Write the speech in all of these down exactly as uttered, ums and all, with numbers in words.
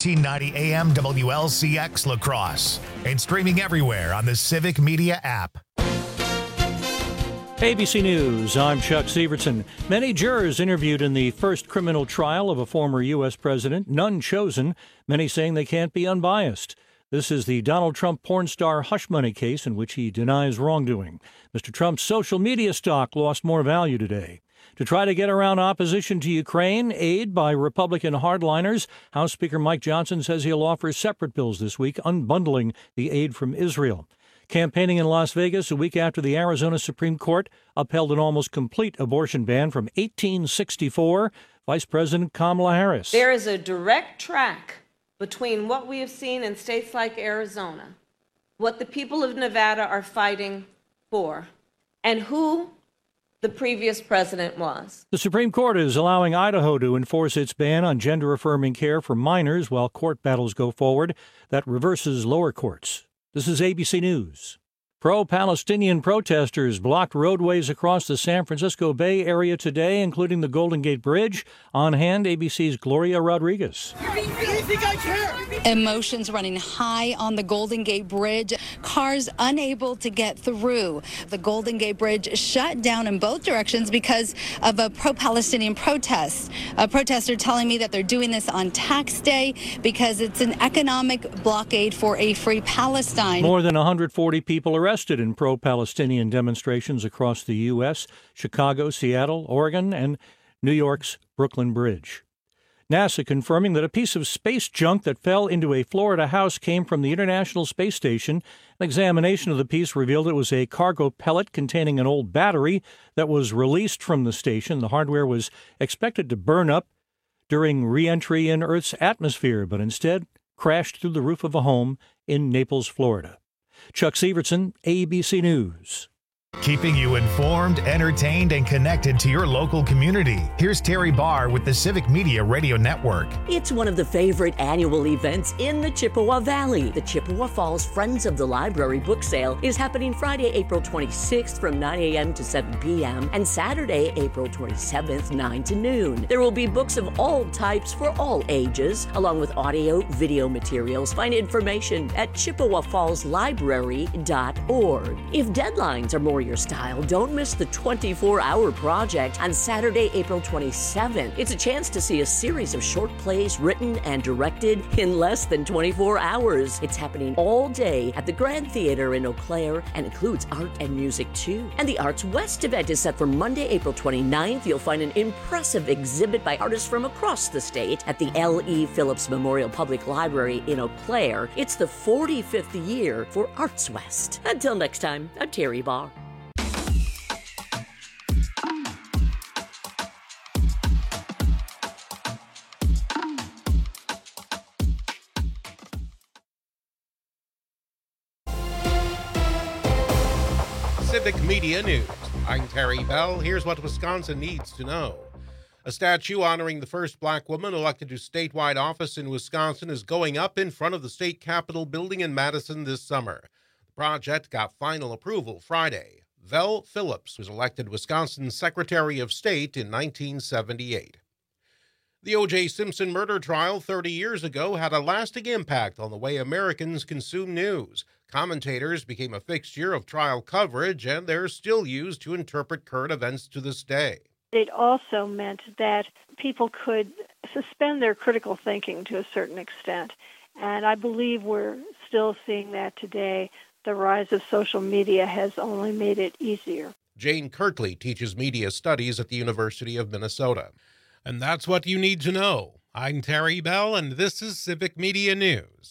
thirteen ninety A M W L C X La Crosse and streaming everywhere on the Civic Media app. A B C News, I'm Chuck Severson. Many jurors interviewed in the first criminal trial of a former U S president, none chosen, many saying they can't be unbiased. This is the Donald Trump porn star hush money case in which he denies wrongdoing. Mister Trump's social media stock lost more value today. To try to get around opposition to Ukraine, aid by Republican hardliners, House Speaker Mike Johnson says he'll offer separate bills this week, unbundling the aid from Israel. Campaigning in Las Vegas a week after the Arizona Supreme Court upheld an almost complete abortion ban from eighteen sixty-four, Vice President Kamala Harris. There is a direct track between what we have seen in states like Arizona, what the people of Nevada are fighting for, and who the previous president was. The Supreme Court is allowing Idaho to enforce its ban on gender-affirming care for minors while court battles go forward. That reverses lower courts. This is A B C News. Pro-Palestinian protesters blocked roadways across the San Francisco Bay Area today, including the Golden Gate Bridge. On hand, A B C's Gloria Rodriguez. Emotions running high on the Golden Gate Bridge. Cars unable to get through. The Golden Gate Bridge shut down in both directions because of a pro-Palestinian protest. A protester telling me that they're doing this on tax day because it's an economic blockade for a free Palestine. More than one hundred forty people arrested in pro-Palestinian demonstrations across the U S, Chicago, Seattle, Oregon, and New York's Brooklyn Bridge. NASA confirming that a piece of space junk that fell into a Florida house came from the International Space Station. An examination of the piece revealed it was a cargo pellet containing an old battery that was released from the station. The hardware was expected to burn up during re-entry in Earth's atmosphere, but instead crashed through the roof of a home in Naples, Florida. Chuck Severson, A B C News. Keeping you informed, entertained, and connected to your local community. Here's Terry Barr with the Civic Media Radio Network. It's one of the favorite annual events in the Chippewa Valley. The Chippewa Falls Friends of the Library book sale is happening Friday, April twenty-sixth from nine a.m. to seven p.m. and Saturday, April twenty-seventh, nine to noon. There will be books of all types for all ages, along with audio, video materials. Find information at chippewa falls library dot org. If deadlines are more your style, don't miss the twenty-four hour project on Saturday, April twenty-seventh. It's a chance to see a series of short plays written and directed in less than twenty-four hours. It's happening all day at the Grand Theater in Eau Claire and includes art and music too. And the Arts West event is set for Monday, April twenty-ninth. You'll find an impressive exhibit by artists from across the state at the L E Phillips Memorial Public Library in Eau Claire. It's the forty-fifth year for Arts West. Until next time, I'm Terry Barr. Civic Media News. I'm Terry Bell. Here's what Wisconsin needs to know. A statue honoring the first black woman elected to statewide office in Wisconsin is going up in front of the state capitol building in Madison this summer. The project got final approval Friday. Vel Phillips was elected Wisconsin's Secretary of State in nineteen seventy-eight. The O J Simpson murder trial thirty years ago had a lasting impact on the way Americans consume news. Commentators became a fixture of trial coverage, and they're still used to interpret current events to this day. It also meant that people could suspend their critical thinking to a certain extent, and I believe we're still seeing that today. The rise of social media has only made it easier. Jane Kirkley teaches media studies at the University of Minnesota. And that's what you need to know. I'm Terry Bell, and this is Civic Media News.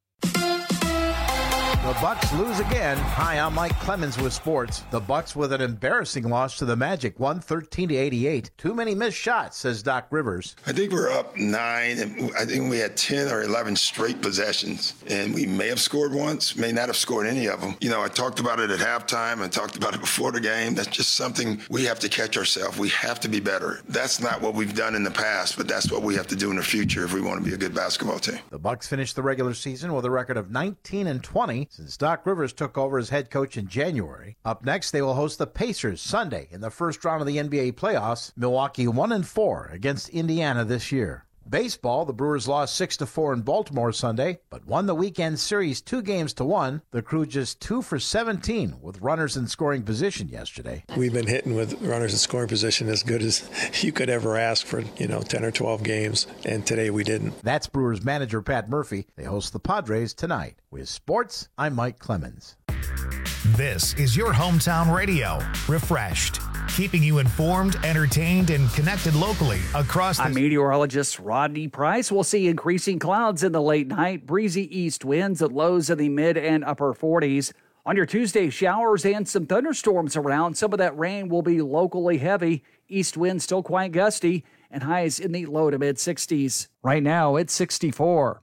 The Bucks lose again. Hi, I'm Mike Clemens with sports. The Bucks with an embarrassing loss to the Magic, one thirteen to eighty-eight. Too many missed shots, says Doc Rivers. I think we're up nine, and I think we had ten or eleven straight possessions, and we may have scored once, may not have scored any of them. You know, I talked about it at halftime. I talked about it before the game. That's just something we have to catch ourselves. We have to be better. That's not what we've done in the past, but that's what we have to do in the future if we want to be a good basketball team. The Bucks finished the regular season with a record of nineteen and twenty since Doc Rivers took over as head coach in January. Up next, they will host the Pacers Sunday in the first round of the N B A playoffs. Milwaukee one and four against Indiana this year. Baseball, the Brewers lost six to four in Baltimore Sunday, but won the weekend series two games to one. The Crew just two for seventeen with runners in scoring position yesterday. We've been hitting with runners in scoring position as good as you could ever ask for, you know, ten or twelve games, and today we didn't. That's Brewers manager Pat Murphy. They host the Padres tonight. With sports, I'm Mike Clemens. This is your hometown radio, Refreshed, keeping you informed, entertained, and connected locally across the... I'm meteorologist Rodney Price. We'll see increasing clouds in the late night, breezy east winds at lows in the mid and upper forties. On your Tuesday, showers and some thunderstorms around. Some of that rain will be locally heavy. East winds still quite gusty, and highs in the low to mid sixties. Right now, it's sixty-four.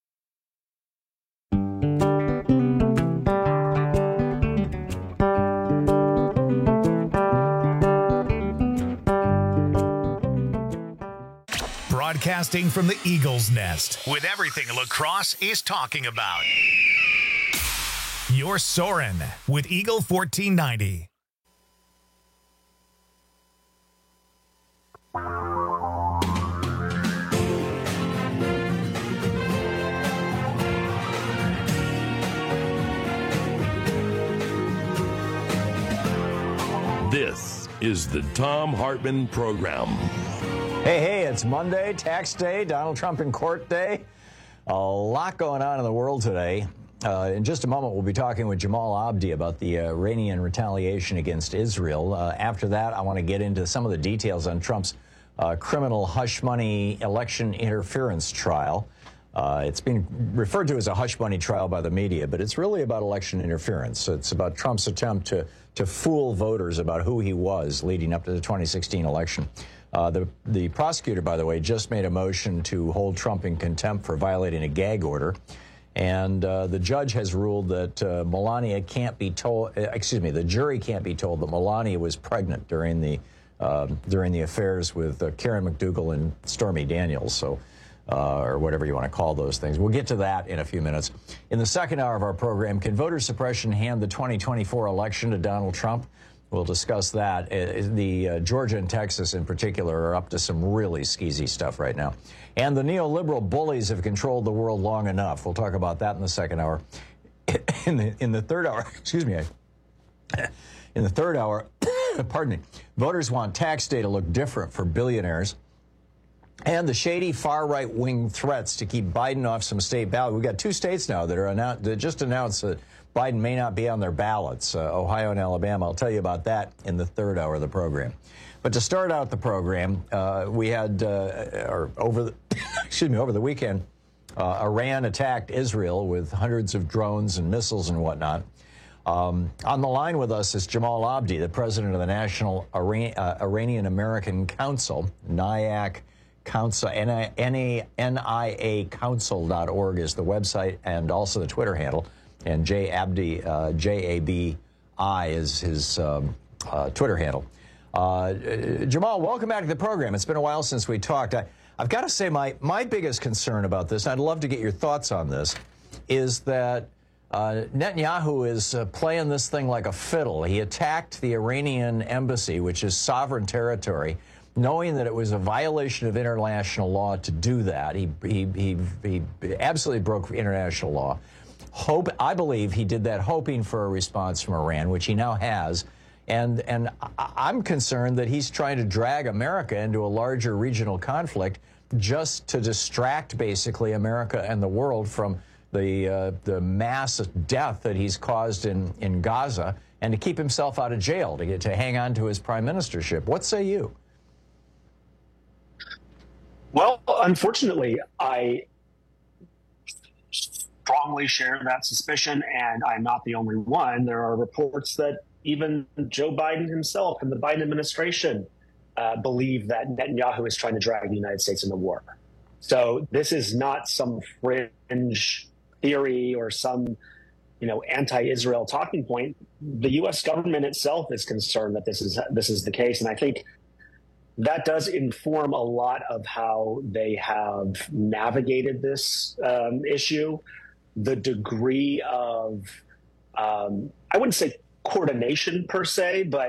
Broadcasting from the Eagle's Nest with everything lacrosse is talking about. You're Soarin' with Eagle fourteen ninety. This is the Thom Hartmann Program. Hey, hey, it's Monday, tax day, Donald Trump in court day. A lot going on in the world today. Uh, in just a moment, we'll be talking with Jamal Abdi about the uh, Iranian retaliation against Israel. Uh, after that, I want to get into some of the details on Trump's uh, criminal hush money election interference trial. Uh, it's been referred to as a hush money trial by the media, but it's really about election interference. It's about Trump's attempt to, to fool voters about who he was leading up to the twenty sixteen election. Uh, the, the prosecutor, by the way, just made a motion to hold Trump in contempt for violating a gag order. And uh, the judge has ruled that uh, Melania can't be told, uh, excuse me, the jury can't be told that Melania was pregnant during the uh, during the affairs with uh, Karen McDougal and Stormy Daniels, so uh, or whatever you want to call those things. We'll get to that in a few minutes. In the second hour of our program, can voter suppression hand the twenty twenty-four election to Donald Trump? We'll discuss that. The uh, Georgia and Texas in particular are up to some really skeezy stuff right now. And the neoliberal bullies have controlled the world long enough. We'll talk about that in the second hour. In the, in the third hour, excuse me, I, in the third hour, pardon me, voters want tax day to look different for billionaires. And the shady far-right wing threats to keep Biden off some state ballot. We've got two states now that are announced, that just announced that Biden may not be on their ballots, uh, Ohio and Alabama. I'll tell you about that in the third hour of the program. But to start out the program, uh, we had, uh, or over the, excuse me, over the weekend, uh, Iran attacked Israel with hundreds of drones and missiles and whatnot. Um, on the line with us is Jamal Abdi, the president of the National Iran, uh, Iranian American Council, NIAC Council, N I A council dot org is the website and also the Twitter handle. And J. Abdi, uh, J A B I is his um, uh, Twitter handle. Uh, Jamal, welcome back to the program. It's been a while since we talked. I, I've got to say my, my biggest concern about this, and I'd love to get your thoughts on this, is that uh, Netanyahu is uh, playing this thing like a fiddle. He attacked the Iranian embassy, which is sovereign territory, knowing that it was a violation of international law to do that. He, he, he, he absolutely broke international law. Hope, I believe he did that hoping for a response from Iran, which he now has. And, and I'm concerned that he's trying to drag America into a larger regional conflict just to distract, basically, America and the world from the, uh, the mass death that he's caused in, in Gaza and to keep himself out of jail, to, get, to hang on to his prime ministership. What say you? Well, unfortunately, I strongly share that suspicion, and I'm not the only one. There are reports that even Joe Biden himself and the Biden administration uh, believe that Netanyahu is trying to drag the United States into war. So this is not some fringe theory or some, you know, anti-Israel talking point. The U S government itself is concerned that this is this is the case, and I think that does inform a lot of how they have navigated this um, issue. The degree of, um, I wouldn't say coordination per se, but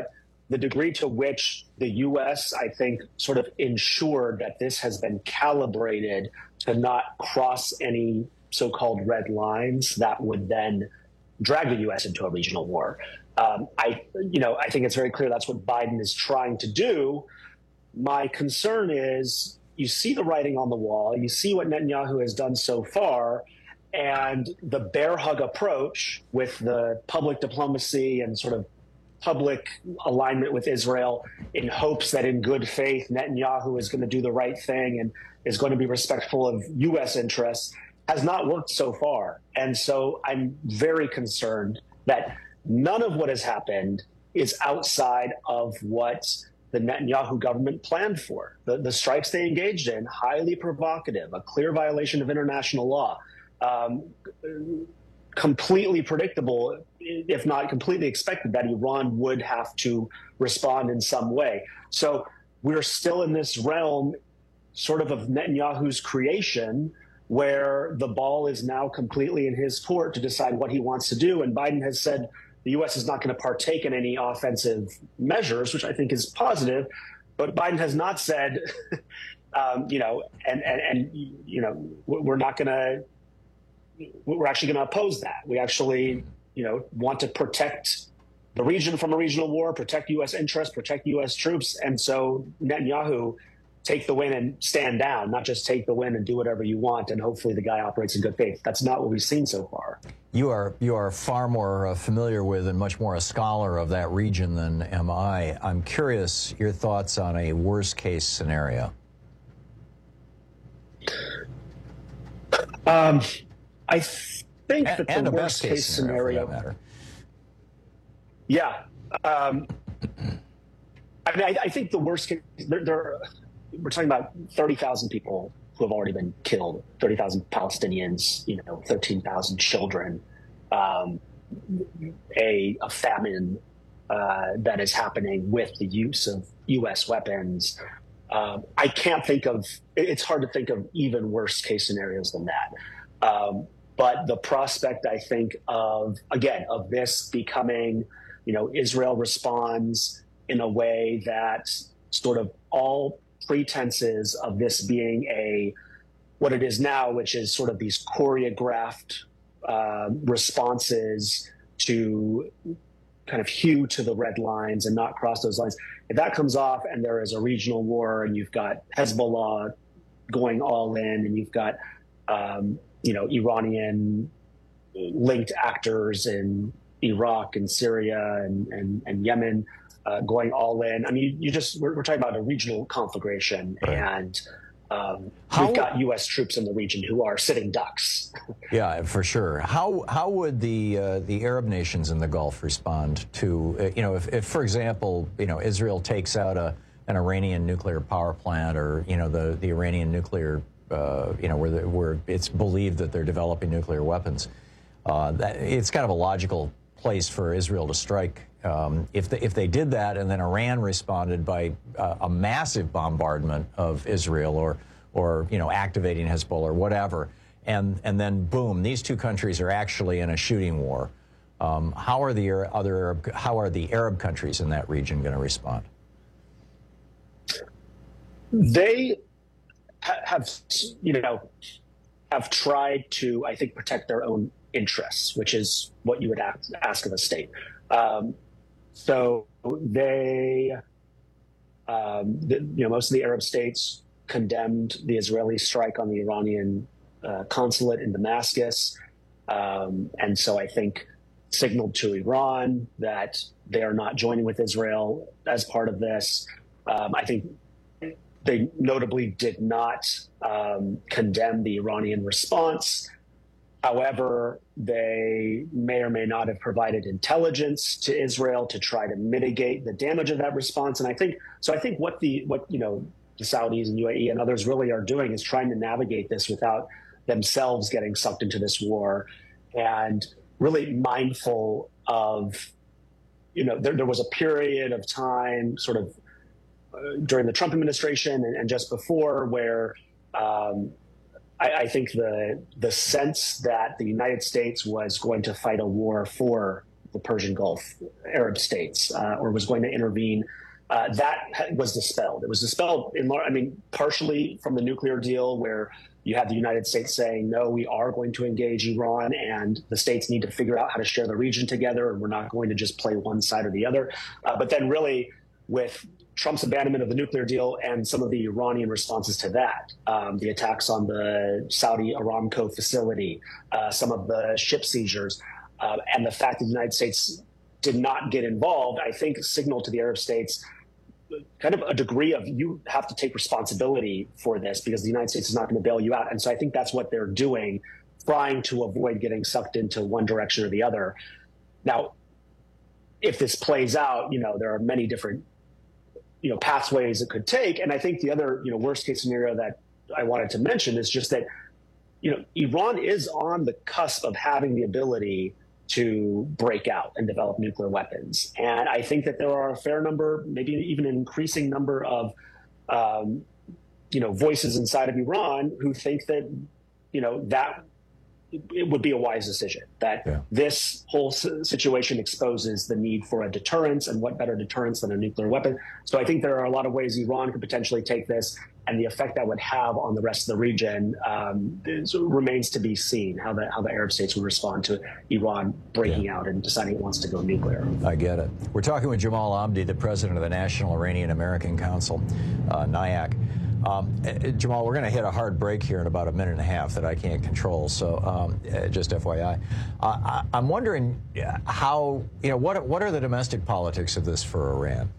the degree to which the U S, I think, sort of ensured that this has been calibrated to not cross any so-called red lines that would then drag the U S into a regional war. Um, I, you know, I think it's very clear that's what Biden is trying to do. My concern is you see the writing on the wall, you see what Netanyahu has done so far, and the bear hug approach with the public diplomacy and sort of public alignment with Israel in hopes that in good faith Netanyahu is going to do the right thing and is going to be respectful of U S interests has not worked so far. And so I'm very concerned that none of what has happened is outside of what the Netanyahu government planned for. The, the strikes they engaged in, highly provocative, a clear violation of international law, um, completely predictable, if not completely expected, that Iran would have to respond in some way. So we're still in this realm sort of of Netanyahu's creation, where the ball is now completely in his court to decide what he wants to do. And Biden has said the U S is not going to partake in any offensive measures, which I think is positive. But Biden has not said, um, you know, and, and, and, you know, we're not going to, we're actually going to oppose that. We actually, you know, want to protect the region from a regional war, protect U S interests, protect U S troops. And so Netanyahu, take the win and stand down, not just take the win and do whatever you want, and hopefully the guy operates in good faith. That's not what we've seen so far. You are you are far more uh, familiar with and much more a scholar of that region than am I. I'm curious your thoughts on a worst-case scenario. Um, I think and, that the and a worst-case best-case scenario, scenario, for that matter. Yeah. Um, I mean, I, I think the worst case, there, there, we're talking about thirty thousand people who have already been killed, thirty thousand Palestinians, you know, thirteen thousand children, um, a, a famine uh, that is happening with the use of U S weapons. Um, I can't think of, it's hard to think of even worse case scenarios than that. Um, but the prospect, I think, of, again, of this becoming, you know, Israel responds in a way that sort of all pretenses of this being a, what it is now, which is sort of these choreographed uh, responses to kind of hew to the red lines and not cross those lines. If that comes off and there is a regional war and you've got Hezbollah going all in and you've got, um, you know, Iranian linked actors in Iraq and Syria and, and, and Yemen, Uh, going all in. I mean, you just, we're, we're talking about a regional conflagration, right. and um, How, we've got U S troops in the region who are sitting ducks. Yeah, for sure. How how would the uh, the Arab nations in the Gulf respond to, uh, you know, if, if, for example, you know, Israel takes out a an Iranian nuclear power plant, or, you know, the, the Iranian nuclear, uh, you know, where, the, where it's believed that they're developing nuclear weapons, uh, that, it's kind of a logical place for Israel to strike. Um, if, they, if they did that and then Iran responded by uh, a massive bombardment of Israel, or, or you know, activating Hezbollah or whatever, and, and then boom, these two countries are actually in a shooting war, um, how are the other Arab, how are the Arab countries in that region going to respond? They ha- have, you know, have tried to, I think, protect their own interests, which is what you would ask, ask of a state. Um, so they, um, the, you know, most of the Arab states condemned the Israeli strike on the Iranian uh, consulate in Damascus, um, and so I think signaled to Iran that they are not joining with Israel as part of this. Um, I think they notably did not um, condemn the Iranian response. However, they may or may not have provided intelligence to Israel to try to mitigate the damage of that response. And I think so. I think what the what you know the Saudis and U A E and others really are doing is trying to navigate this without themselves getting sucked into this war, and really mindful of, you know, there, there was a period of time, sort of uh, during the Trump administration and, and just before, where um, I, I think the the sense that the United States was going to fight a war for the Persian Gulf Arab states uh, or was going to intervene. Uh, that was dispelled. It was dispelled, in, I mean, partially from the nuclear deal where you had the United States saying, no, we are going to engage Iran and the states need to figure out how to share the region together and we're not going to just play one side or the other. Uh, but then really with Trump's abandonment of the nuclear deal and some of the Iranian responses to that, um, the attacks on the Saudi Aramco facility, uh, some of the ship seizures, uh, and the fact that the United States did not get involved, I think signaled to the Arab states kind of a degree of you have to take responsibility for this because the United States is not going to bail you out. And so I think that's what they're doing, trying to avoid getting sucked into one direction or the other. Now, if this plays out, you know, there are many different, you know, pathways it could take. And I think the other, you know, worst case scenario that I wanted to mention is just that, you know, Iran is on the cusp of having the ability to break out and develop nuclear weapons. And I think that there are a fair number, maybe even an increasing number of, um, you know, voices inside of Iran who think that, you know, that it would be a wise decision, that yeah. this whole situation exposes the need for a deterrence, and what better deterrence than a nuclear weapon. So I think there are a lot of ways Iran could potentially take this, and the effect that would have on the rest of the region um, is, remains to be seen, how the, how the Arab states would respond to Iran breaking yeah. out and deciding it wants to go nuclear. I get it. We're talking with Jamal Abdi, the president of the National Iranian American Council, uh, NIAC. Um, Jamal, we're going to hit a hard break here in about a minute and a half that I can't control, so um, just F Y I. Uh, I. I'm wondering how, you know, what, what are the domestic politics of this for Iran?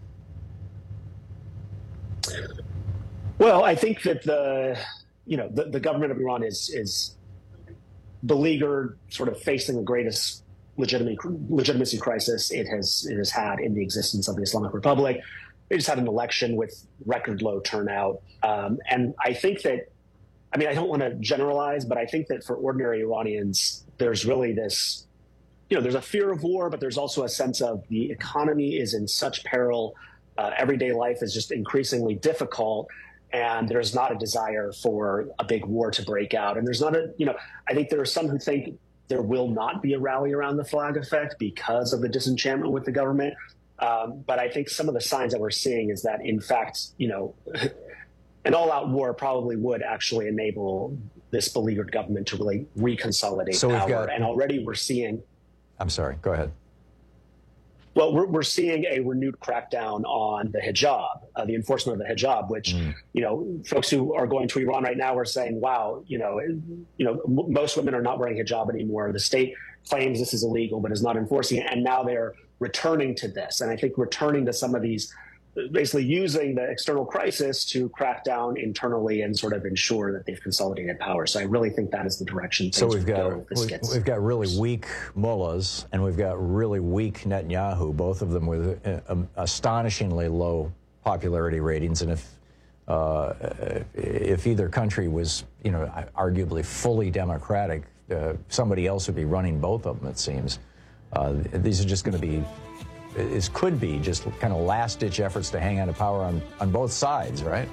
Well, I think that the, you know, the, the government of Iran is, is beleaguered, sort of facing the greatest legitimacy, legitimacy crisis it has, it has had in the existence of the Islamic Republic. They just had an election with record low turnout. Um, and I think that, I mean, I don't want to generalize, but I think that for ordinary Iranians, there's really this, you know, there's a fear of war, but there's also a sense of the economy is in such peril. Uh, everyday life is just increasingly difficult. And there's not a desire for a big war to break out. And there's not a, you know, I think there are some who think there will not be a rally around the flag effect because of the disenchantment with the government. Um, but I think some of the signs that we're seeing is that, in fact, you know, an all-out war probably would actually enable this beleaguered government to really reconsolidate so power. Got, and already we're seeing. I'm sorry. Go ahead. Well, we're, we're seeing a renewed crackdown on the hijab, uh, the enforcement of the hijab, which, mm. you know, folks who are going to Iran right now are saying, wow, you know, you know, m- most women are not wearing hijab anymore. The state claims this is illegal, but is not enforcing it. And now they're returning to this. And I think returning to some of these, basically using the external crisis to crack down internally and sort of ensure that they've consolidated power. So I really think that is the direction. So we've got go we, we've got really weak mullahs and we've got really weak Netanyahu, both of them with uh, astonishingly low popularity ratings. And if uh, if either country was, you know, arguably fully democratic, uh, somebody else would be running both of them, it seems. Uh, these are just going to be, this could be just kind of last-ditch efforts to hang on to power on, on both sides, right?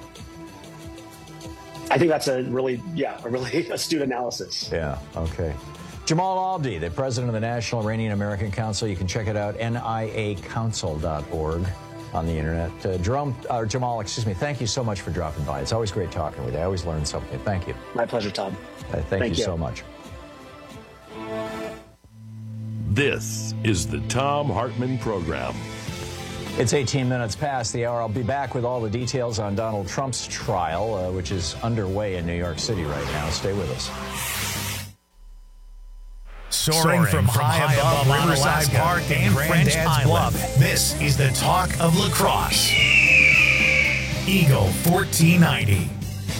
I think that's a really, yeah, a really astute analysis. Yeah, okay. Jamal Abdi, the president of the National Iranian American Council. You can check it out, N I A council dot org on the internet. Uh, Jerome, uh, Jamal, excuse me, thank you so much for dropping by. It's always great talking with you. I always learn something. Thank you. My pleasure, Tom. Uh, thank, thank you, you so much. This is the Thom Hartmann Program. It's eighteen minutes past the hour. I'll be back with all the details on Donald Trump's trial, uh, which is underway in New York City right now. Stay with us. Soaring, Soaring from, from high, high above, above Riverside Alaska Park and French Bluff, this is the talk of lacrosse. Eagle fourteen ninety.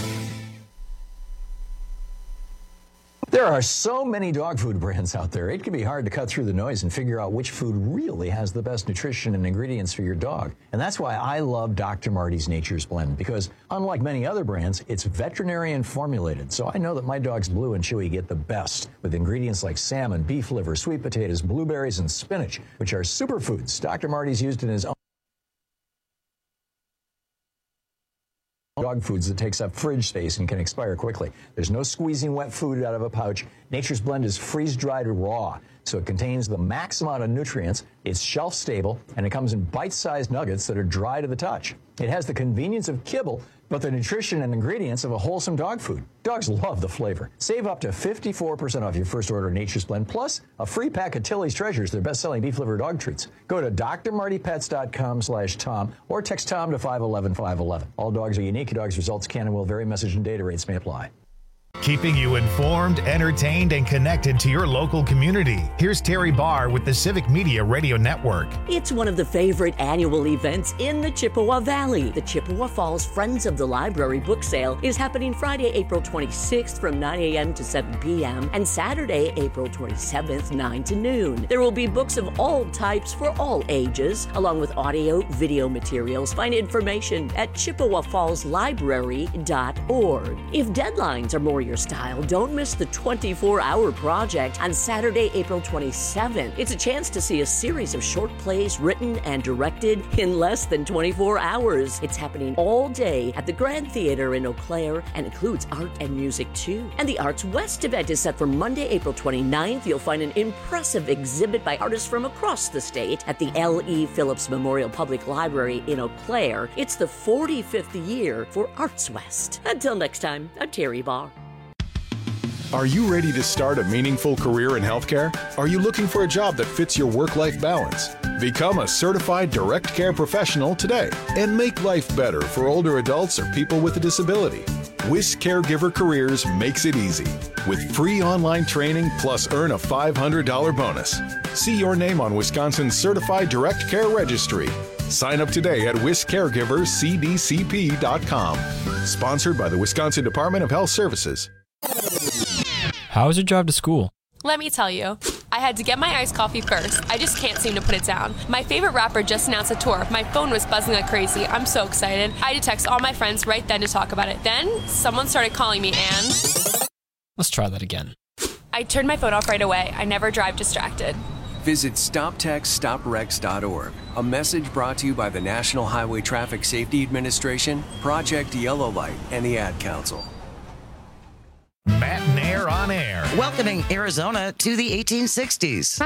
There are so many dog food brands out there, it can be hard to cut through the noise and figure out which food really has the best nutrition and ingredients for your dog. And that's why I love Doctor Marty's Nature's Blend, because unlike many other brands, it's veterinarian formulated. So I know that my dogs Blue and Chewy get the best with ingredients like salmon, beef liver, sweet potatoes, blueberries, and spinach, which are superfoods Doctor Marty's used in his own dog foods that takes up fridge space and can expire quickly. There's no squeezing wet food out of a pouch. Nature's Blend is freeze-dried raw, so it contains the max amount of nutrients, it's shelf-stable, and it comes in bite-sized nuggets that are dry to the touch. It has the convenience of kibble, but the nutrition and ingredients of a wholesome dog food. Dogs love the flavor. Save up to fifty-four percent off your first order of Nature's Blend, plus a free pack of Tilly's Treasures, their best-selling beef liver dog treats. Go to D R Marty Pets dot com slash Tom or text Tom to five one one five one one. All dogs are unique. Your dog's results can and will vary. Message and data rates may apply. Keeping you informed, entertained, and connected to your local community. Here's Terry Barr with the Civic Media Radio Network. It's one of the favorite annual events in the Chippewa Valley. The Chippewa Falls Friends of the Library book sale is happening Friday, April twenty-sixth from nine a.m. to seven p.m. and Saturday, April twenty-seventh, nine to noon. There will be books of all types for all ages, along with audio, video materials. Find information at chippewa falls library dot org. If deadlines are more your style, don't miss the twenty-four hour project on Saturday, April twenty-seventh. It's a chance to see a series of short plays written and directed in less than twenty-four hours. It's happening all day at the Grand Theater in Eau Claire and includes art and music too. And the Arts West event is set for Monday, April twenty-ninth. You'll find an impressive exhibit by artists from across the state at the L E Phillips Memorial Public Library in Eau Claire. It's the forty-fifth year for Arts West. Until next time, I'm Terry Barr. Are you ready to start a meaningful career in healthcare? Are you looking for a job that fits your work-life balance? Become a certified direct care professional today and make life better for older adults or people with a disability. Wisc Caregiver Careers makes it easy with free online training plus earn a five hundred dollars bonus. See your name on Wisconsin's Certified Direct Care Registry. Sign up today at wisc caregivers c d c p dot com. Sponsored by the Wisconsin Department of Health Services. How was your drive to school? Let me tell you. I had to get my iced coffee first. I just can't seem to put it down. My favorite rapper just announced a tour. My phone was buzzing like crazy. I'm so excited. I had to text all my friends right then to talk about it. Then, someone started calling me and... Let's try that again. I turned my phone off right away. I never drive distracted. Visit stop text stop wrecks dot org. A message brought to you by the National Highway Traffic Safety Administration, Project Yellow Light, and the Ad Council. Matt Nair on air. Welcoming Arizona to the eighteen sixties.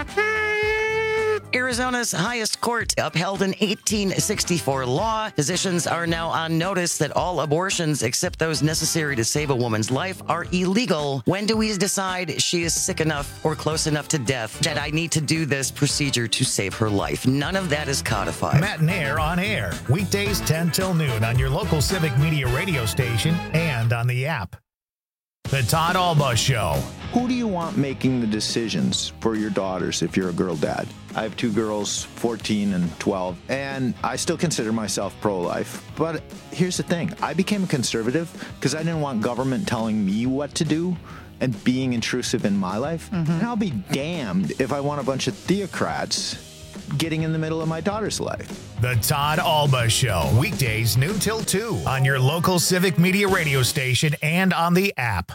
Arizona's highest court upheld an eighteen sixty-four law. Physicians are now on notice that all abortions except those necessary to save a woman's life are illegal. When do we decide she is sick enough or close enough to death that I need to do this procedure to save her life? None of that is codified. Matt Nair on air. Weekdays ten till noon on your local Civic Media radio station and on the app. The Todd Alba Show. Who do you want making the decisions for your daughters if you're a girl dad? I have two girls, fourteen and twelve, and I still consider myself pro-life. But here's the thing. I became a conservative because I didn't want government telling me what to do and being intrusive in my life. Mm-hmm. And I'll be damned if I want a bunch of theocrats getting in the middle of my daughter's life. The Todd Alba Show, weekdays noon till two on your local Civic Media radio station and on the app.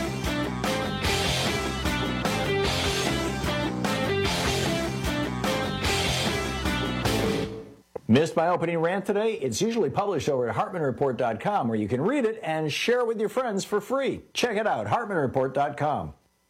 Missed my opening rant today? It's usually published over at hartman report dot com, where you can read it and share it with your friends for free. Check it out, hartman report dot com.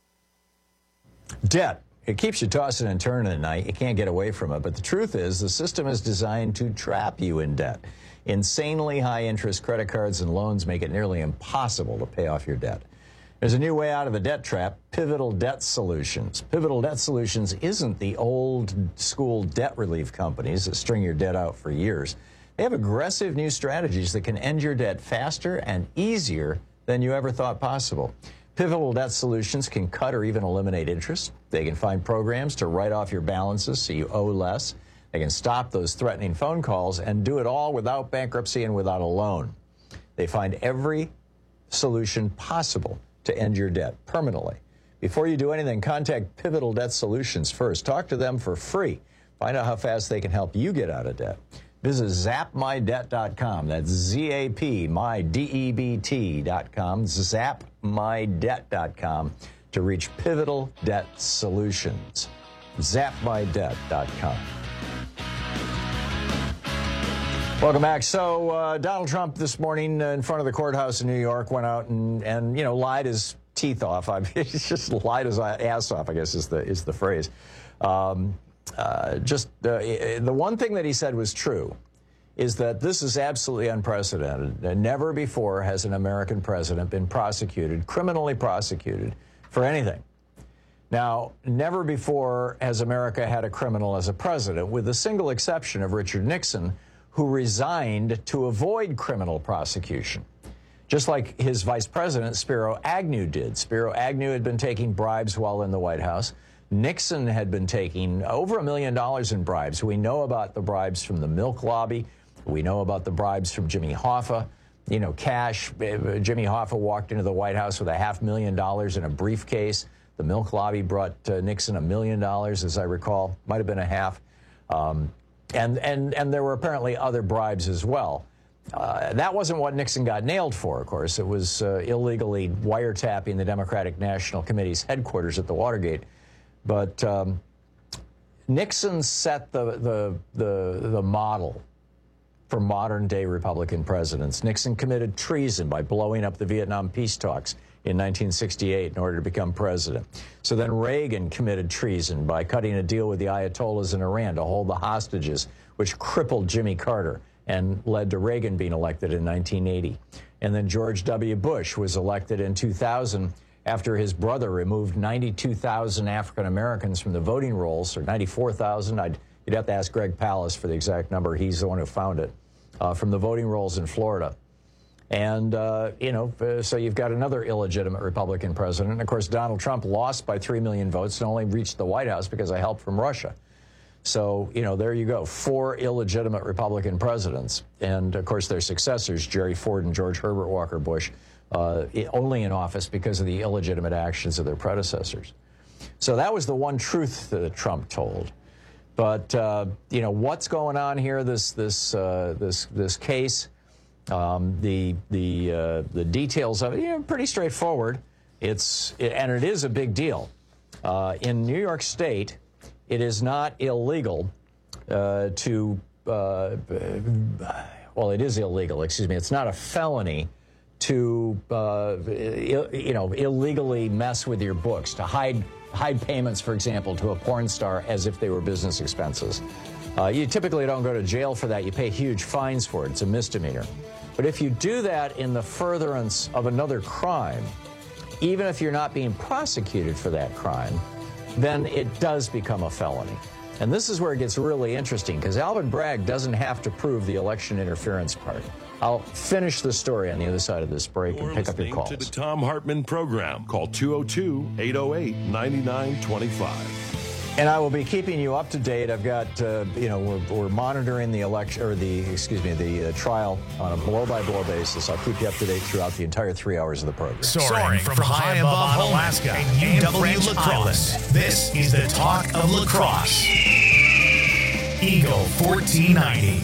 Debt. It keeps you tossing and turning at night. You can't get away from it. But the truth is, the system is designed to trap you in debt. Insanely high interest credit cards and loans make it nearly impossible to pay off your debt. There's a new way out of the debt trap, Pivotal Debt Solutions. Pivotal Debt Solutions isn't the old school debt relief companies that string your debt out for years. They have aggressive new strategies that can end your debt faster and easier than you ever thought possible. Pivotal Debt Solutions can cut or even eliminate interest. They can find programs to write off your balances so you owe less. They can stop those threatening phone calls and do it all without bankruptcy and without a loan. They find every solution possible to end your debt permanently. Before you do anything, contact Pivotal Debt Solutions first. Talk to them for free. Find out how fast they can help you get out of debt. Visit zap my debt dot com. That's Z A P, my D E B T dot com, zap my debt dot com to reach Pivotal Debt Solutions. zap my debt dot com. Welcome back. So uh, Donald Trump this morning uh, in front of the courthouse in New York went out and, and you know, lied his teeth off. I mean, he's just lied his ass off, I guess is the, is the phrase. Um, uh, just uh, the one thing that he said was true is that this is absolutely unprecedented. And never before has an American president been prosecuted, criminally prosecuted, for anything. Now, never before has America had a criminal as a president, with the single exception of Richard Nixon, who resigned to avoid criminal prosecution, just like his vice president, Spiro Agnew, did. Spiro Agnew had been taking bribes while in the White House. Nixon had been taking over a million dollars in bribes. We know about the bribes from the milk lobby. We know about the bribes from Jimmy Hoffa. You know, cash. Jimmy Hoffa walked into the White House with a half million dollars in a briefcase. The milk lobby brought uh, Nixon a million dollars, as I recall. Might have been a half. Um, And, and, and there were apparently other bribes as well. Uh, that wasn't what Nixon got nailed for, of course. It was uh, illegally wiretapping the Democratic National Committee's headquarters at the Watergate. But um, Nixon set the, the, the, the model for modern-day Republican presidents. Nixon committed treason by blowing up the Vietnam peace talks in nineteen sixty-eight in order to become president. So then Reagan committed treason by cutting a deal with the Ayatollahs in Iran to hold the hostages, which crippled Jimmy Carter and led to Reagan being elected in nineteen eighty. And then George W. Bush was elected in two thousand after his brother removed ninety-two thousand African Americans from the voting rolls, or ninety-four thousand. I'd, you'd have to ask Greg Palast for the exact number. He's the one who found it, uh, from the voting rolls in Florida. And, uh, you know, so you've got another illegitimate Republican president. And, of course, Donald Trump lost by three million votes and only reached the White House because of help from Russia. So, you know, there you go. Four illegitimate Republican presidents. And, of course, their successors, Jerry Ford and George Herbert Walker Bush, uh, only in office because of the illegitimate actions of their predecessors. So that was the one truth that Trump told. But, uh, you know, what's going on here, this, this, uh, this, this case? Um, the the uh, the details of it, you know, pretty straightforward. It's it, and it is a big deal. Uh, in New York State, it is not illegal uh, to uh, well, it is illegal. Excuse me. It's not a felony to uh, you know illegally mess with your books, to hide hide payments, for example, to a porn star as if they were business expenses. Uh, you typically don't go to jail for that. You pay huge fines for it. It's a misdemeanor. But if you do that in the furtherance of another crime, even if you're not being prosecuted for that crime, then it does become a felony. And this is where it gets really interesting, because Alvin Bragg doesn't have to prove the election interference part. I'll finish the story on the other side of this break and pick up your calls. To the Tom Hartman program. Call two oh two, eight oh eight, nine nine two five. And I will be keeping you up to date. I've got, uh, you know, we're, we're monitoring the election, or the, excuse me, the uh, trial on a blow-by-blow basis. I'll keep you up to date throughout the entire three hours of the program. Soaring from, from high above Alaska and U W Lacrosse, this is the Talk of Lacrosse. Eagle fourteen ninety.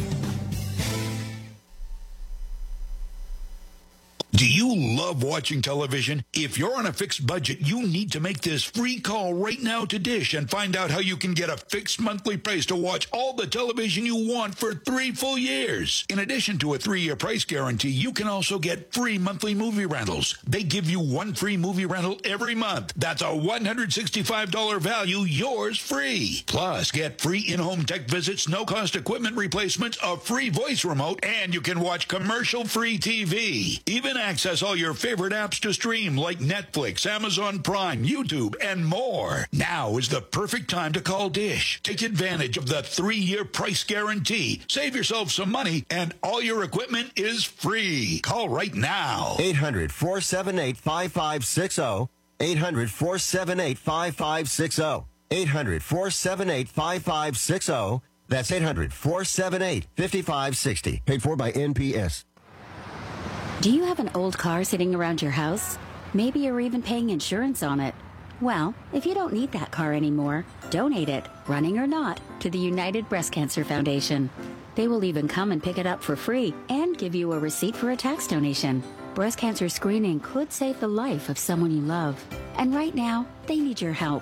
Do you love watching television? If you're on a fixed budget, you need to make this free call right now to Dish and find out how you can get a fixed monthly price to watch all the television you want for three full years. In addition to a three-year price guarantee, you can also get free monthly movie rentals. They give you one free movie rental every month. That's a one hundred sixty-five dollars value, yours free. Plus, get free in-home tech visits, no-cost equipment replacements, a free voice remote, and you can watch commercial-free T V. Even access all your favorite apps to stream like Netflix, Amazon Prime, YouTube, and more. Now is the perfect time to call Dish. Take advantage of the three-year price guarantee. Save yourself some money, and all your equipment is free. Call right now. eight hundred, four seven eight, five five six zero. eight hundred, four seven eight, five five six zero. eight hundred, four seven eight, five five six zero. That's eight hundred, four seven eight, five five six zero. Paid for by N P S. Do you have an old car sitting around your house? Maybe you're even paying insurance on it. Well, if you don't need that car anymore, donate it, running or not, to the United Breast Cancer Foundation. They will even come and pick it up for free and give you a receipt for a tax donation. Breast cancer screening could save the life of someone you love. And right now, they need your help.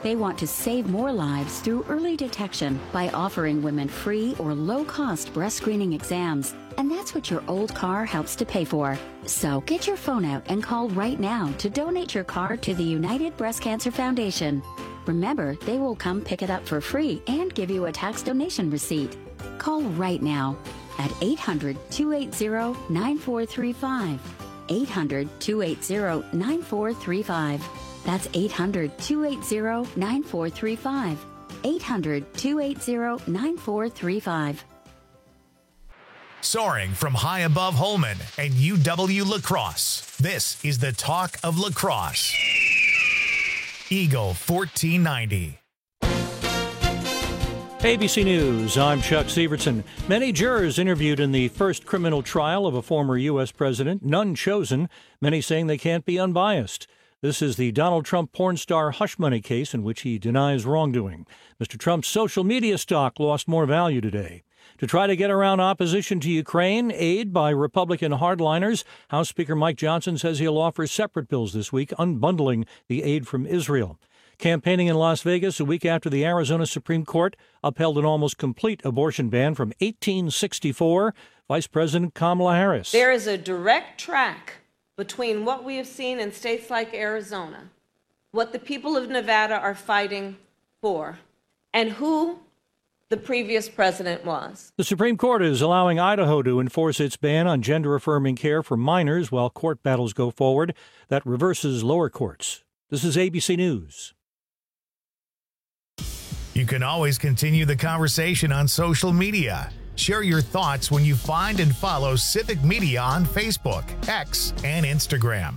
They want to save more lives through early detection by offering women free or low-cost breast screening exams. And that's what your old car helps to pay for. So get your phone out and call right now to donate your car to the United Breast Cancer Foundation. Remember, they will come pick it up for free and give you a tax donation receipt. Call right now at eight hundred, two eight zero, nine four three five. eight hundred, two eight zero, nine four three five. That's eight hundred, two eight zero, nine four three five. eight hundred, two eight zero, nine four three five. Soaring from high above Holman and U W La Crosse, this is the Talk of La Crosse. Eagle fourteen ninety. A B C News, I'm Chuck Severson. Many jurors interviewed in the first criminal trial of a former U S president, none chosen, many saying they can't be unbiased. This is the Donald Trump porn star hush money case in which he denies wrongdoing. Mister Trump's social media stock lost more value today. To try to get around opposition to Ukraine, aid by Republican hardliners, House Speaker Mike Johnson says he'll offer separate bills this week, unbundling the aid from Israel. Campaigning in Las Vegas a week after the Arizona Supreme Court upheld an almost complete abortion ban from eighteen sixty-four, Vice President Kamala Harris. There is a direct track between what we have seen in states like Arizona, what the people of Nevada are fighting for, and who the previous president was. The Supreme Court is allowing Idaho to enforce its ban on gender-affirming care for minors while court battles go forward. That reverses lower courts. This is A B C News. You can always continue the conversation on social media. Share your thoughts when you find and follow Civic Media on Facebook, X, and Instagram.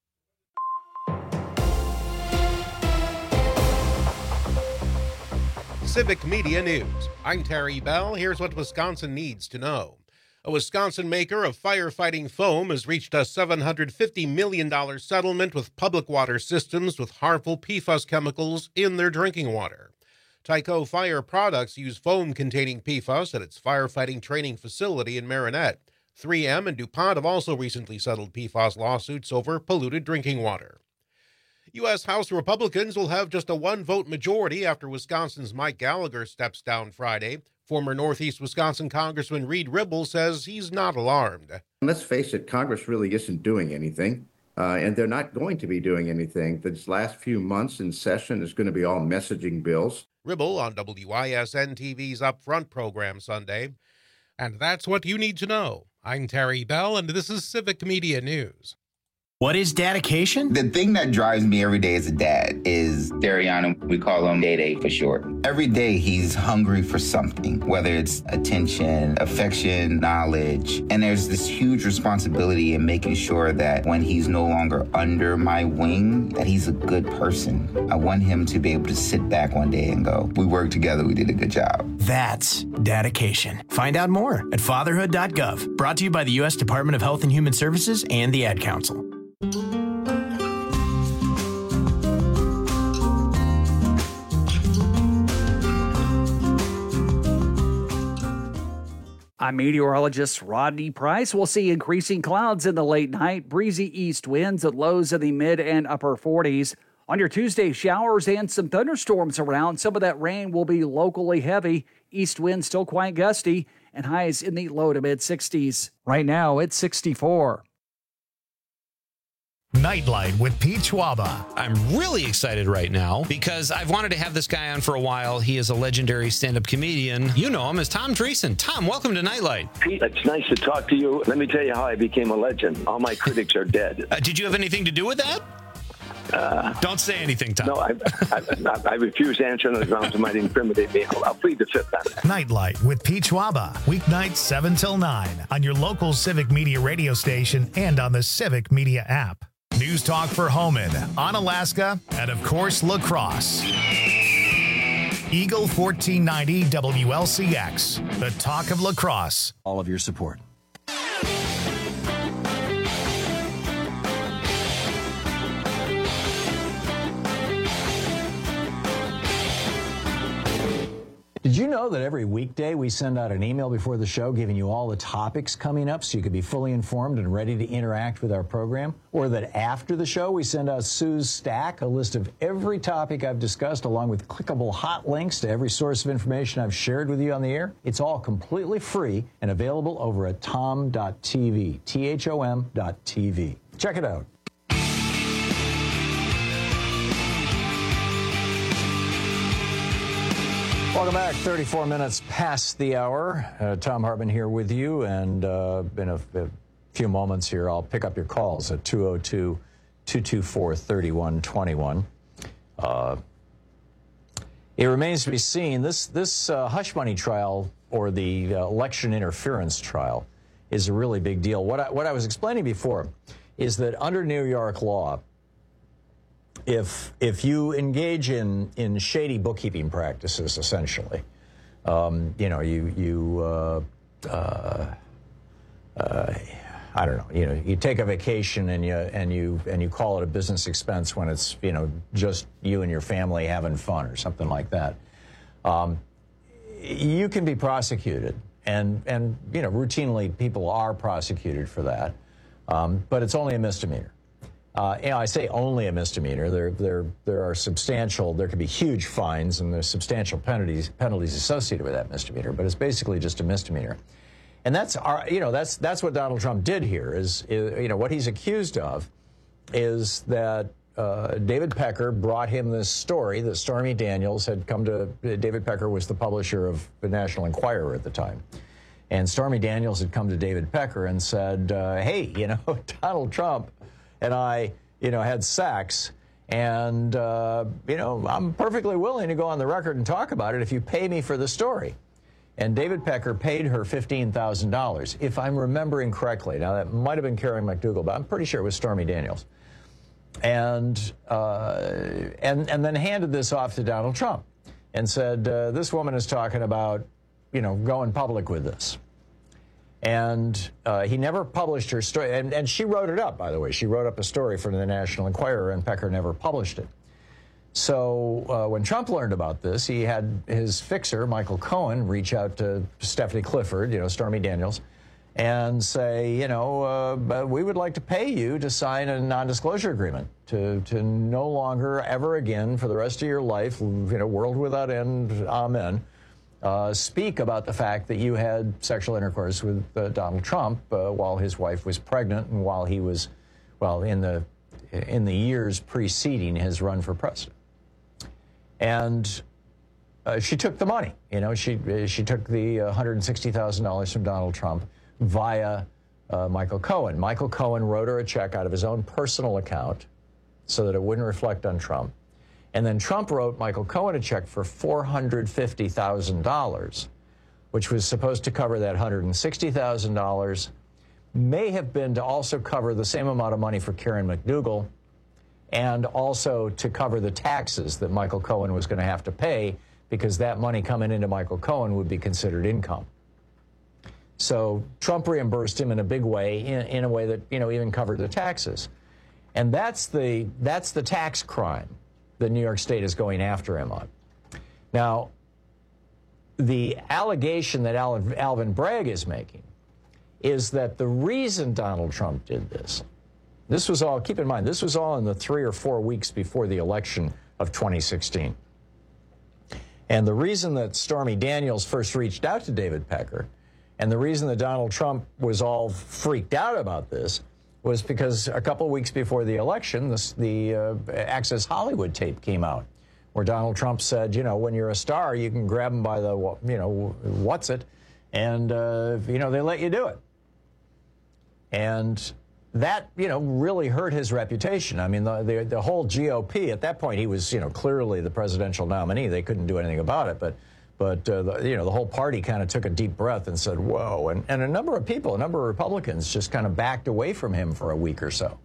Civic Media News. I'm Terry Bell. Here's what Wisconsin needs to know. A Wisconsin maker of firefighting foam has reached a seven hundred fifty million dollars settlement with Public Water Systems with harmful P F A S chemicals in their drinking water. Tyco Fire Products use foam containing P F A S at its firefighting training facility in Marinette. three M and DuPont have also recently settled P F A S lawsuits over polluted drinking water. U S. House Republicans will have just a one-vote majority after Wisconsin's Mike Gallagher steps down Friday. Former Northeast Wisconsin Congressman Reed Ribble says he's not alarmed. Let's face it, Congress really isn't doing anything, uh, and they're not going to be doing anything. This last few months in session is going to be all messaging bills. Ribble on W I S N T V's Upfront program Sunday. And that's what you need to know. I'm Terry Bell, and this is Civic Media News. What is dedication? The thing that drives me every day as a dad is Dariana. We call him Day Day for short. Every day he's hungry for something, whether it's attention, affection, knowledge. And there's this huge responsibility in making sure that when he's no longer under my wing, that he's a good person. I want him to be able to sit back one day and go, we worked together, we did a good job. That's dedication. Find out more at fatherhood dot gov. Brought to you by the U S Department of Health and Human Services and the Ad Council. I'm meteorologist Rodney Price. We'll see increasing clouds in the late night, breezy east winds at lows in the mid and upper forties. On your Tuesday, showers and some thunderstorms around. Some of that rain will be locally heavy. East winds still quite gusty and highs in the low to mid sixties. Right now, it's sixty-four. Nightlight with Pete Schwaba. I'm really excited right now because I've wanted to have this guy on for a while. He is a legendary stand-up comedian. You know him as Tom Dreesen. Tom, welcome to Nightlight. Pete, it's nice to talk to you. Let me tell you how I became a legend. All my critics are dead. Uh, did you have anything to do with that? Uh, Don't say anything, Tom. No, I, I, I refuse to answer on the grounds it might incriminate me. I'll, I'll plead the fifth on that. Nightlight with Pete Schwaba. Weeknights seven till nine on your local Civic Media radio station and on the Civic Media app. News Talk for Homan, Onalaska, and of course, La Crosse. Eagle fourteen ninety W L C X, the Talk of La Crosse. All of your support. Did you know that every weekday we send out an email before the show giving you all the topics coming up so you can be fully informed and ready to interact with our program? Or that after the show we send out Sue's Stack, a list of every topic I've discussed along with clickable hot links to every source of information I've shared with you on the air? It's all completely free and available over at tom dot t v, T H O M dot T V. Check it out. Welcome back. thirty-four minutes past the hour. Uh, Thom Hartmann here with you, and uh, in a, a few moments here, I'll pick up your calls at two oh two, two two four, three one two one. Uh, it remains to be seen. This this uh, hush money trial, or the uh, election interference trial, is a really big deal. What I, what I was explaining before is that under New York law, If if you engage in, in shady bookkeeping practices, essentially, um, you know, you you uh, uh, uh, I don't know, you know, you take a vacation and you and you and you call it a business expense when it's, you know, just you and your family having fun or something like that. Um, you can be prosecuted, and and you know, routinely people are prosecuted for that, um, but it's only a misdemeanor. Uh, you know, I say only a misdemeanor. There, there, there are substantial. There can be huge fines, and there's substantial penalties penalties associated with that misdemeanor. But it's basically just a misdemeanor, and that's our. You know, that's that's what Donald Trump did here. Is, is you know what he's accused of, is that uh, David Pecker brought him this story that Stormy Daniels had come to. David Pecker was the publisher of the National Enquirer at the time, and Stormy Daniels had come to David Pecker and said, uh, "Hey, you know, Donald Trump and I, you know, had sex, and, uh, you know, I'm perfectly willing to go on the record and talk about it if you pay me for the story." And David Pecker paid her fifteen thousand dollars, if I'm remembering correctly. Now, that might have been Karen McDougal, but I'm pretty sure it was Stormy Daniels. And, uh, and, and then handed this off to Donald Trump and said, uh, this woman is talking about, you know, going public with this. And uh, he never published her story. And, and she wrote it up, by the way. She wrote up a story for the National Enquirer, and Pecker never published it. So uh, when Trump learned about this, he had his fixer, Michael Cohen, reach out to Stephanie Clifford, you know, Stormy Daniels, and say, you know, uh, we would like to pay you to sign a non-disclosure agreement, to, to no longer, ever again, for the rest of your life, you know, world without end, amen, Uh, speak about the fact that you had sexual intercourse with uh, Donald Trump uh, while his wife was pregnant and while he was, well, in the in the years preceding his run for president. And uh, she took the money. You know, she she took the one hundred sixty thousand dollars from Donald Trump via uh, Michael Cohen. Michael Cohen wrote her a check out of his own personal account so that it wouldn't reflect on Trump. And then Trump wrote Michael Cohen a check for four hundred fifty thousand dollars, which was supposed to cover that one hundred sixty thousand dollars, may have been to also cover the same amount of money for Karen McDougal, and also to cover the taxes that Michael Cohen was going to have to pay, because that money coming into Michael Cohen would be considered income. So Trump reimbursed him in a big way, in, in a way that, you know, even covered the taxes. And that's the, that's the tax crime that New York State is going after him on. Now, the allegation that Alvin, Alvin Bragg is making is that the reason Donald Trump did this, this was all, keep in mind, this was all in the three or four weeks before the election of twenty sixteen. And the reason that Stormy Daniels first reached out to David Pecker, and the reason that Donald Trump was all freaked out about this, was because a couple of weeks before the election, this, the uh, Access Hollywood tape came out, where Donald Trump said, you know, when you're a star, you can grab them by the, you know, what's it, and, uh, you know, they let you do it. And that, you know, really hurt his reputation. I mean, the, the, the whole G O P, at that point, he was, you know, clearly the presidential nominee. They couldn't do anything about it, but But, uh, the, you know, the whole party kind of took a deep breath and said, whoa. And, and a number of people, a number of Republicans just kind of backed away from him for a week or so.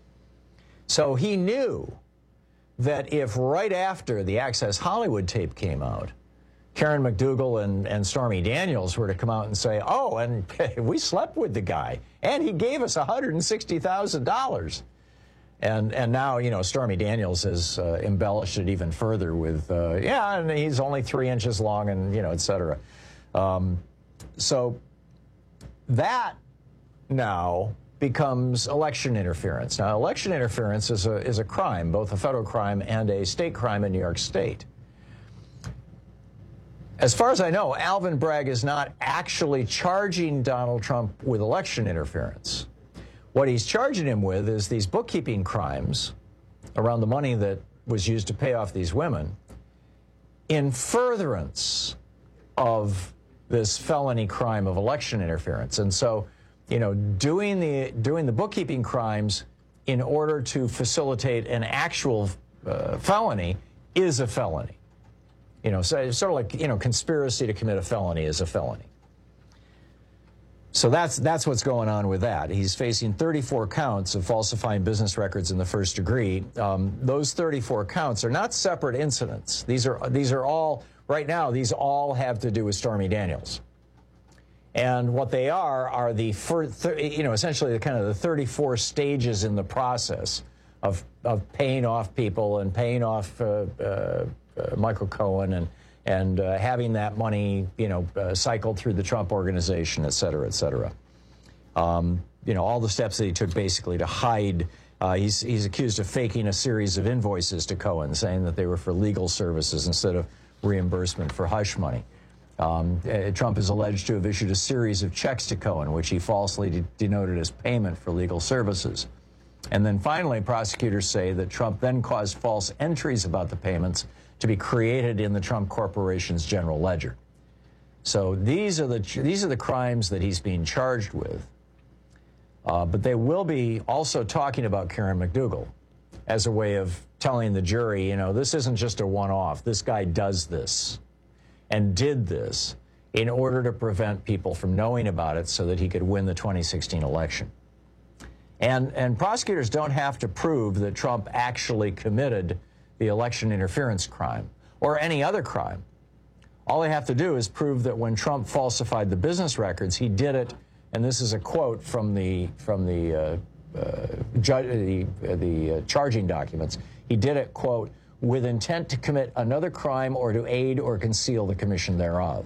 So he knew that if right after the Access Hollywood tape came out, Karen McDougal and, and Stormy Daniels were to come out and say, oh, and we slept with the guy, and he gave us one hundred sixty thousand dollars. And and now, you know, Stormy Daniels has uh, embellished it even further with, uh, yeah, and he's only three inches long and, you know, et cetera. Um, so that now becomes election interference. Now, election interference is a, is a crime, both a federal crime and a state crime in New York State. As far as I know, Alvin Bragg is not actually charging Donald Trump with election interference. What he's charging him with is these bookkeeping crimes around the money that was used to pay off these women in furtherance of this felony crime of election interference. And so, you know, doing the doing the bookkeeping crimes in order to facilitate an actual uh, felony is a felony. You know, so it's sort of like, you know, conspiracy to commit a felony is a felony. So that's that's what's going on with that. He's facing thirty-four counts of falsifying business records in the first degree. Um, those thirty-four counts are not separate incidents. These are these are all right now. These all have to do with Stormy Daniels, and what they are are the fir- you know essentially the kind of the thirty-four stages in the process of of paying off people and paying off uh, uh, uh, Michael Cohen and. and uh, having that money, you know, uh, cycled through the Trump organization, et cetera, et cetera. Um, you know, all the steps that he took basically to hide. Uh, he's, he's accused of faking a series of invoices to Cohen, saying that they were for legal services instead of reimbursement for hush money. Um, uh, Trump is alleged to have issued a series of checks to Cohen, which he falsely de- denoted as payment for legal services. And then finally, prosecutors say that Trump then caused false entries about the payments to be created in the Trump Corporation's general ledger. So these are the these are the crimes that he's being charged with. Uh, but they will be also talking about Karen McDougal as a way of telling the jury, you know, this isn't just a one-off. This guy does this and did this in order to prevent people from knowing about it so that he could win the twenty sixteen election. And and prosecutors don't have to prove that Trump actually committed the election interference crime or any other crime. All they have to do is prove that when Trump falsified the business records, he did it, and this is a quote from the from the uh, uh, ju- the, uh, the uh, charging documents. He did it, quote, with intent to commit another crime or to aid or conceal the commission thereof.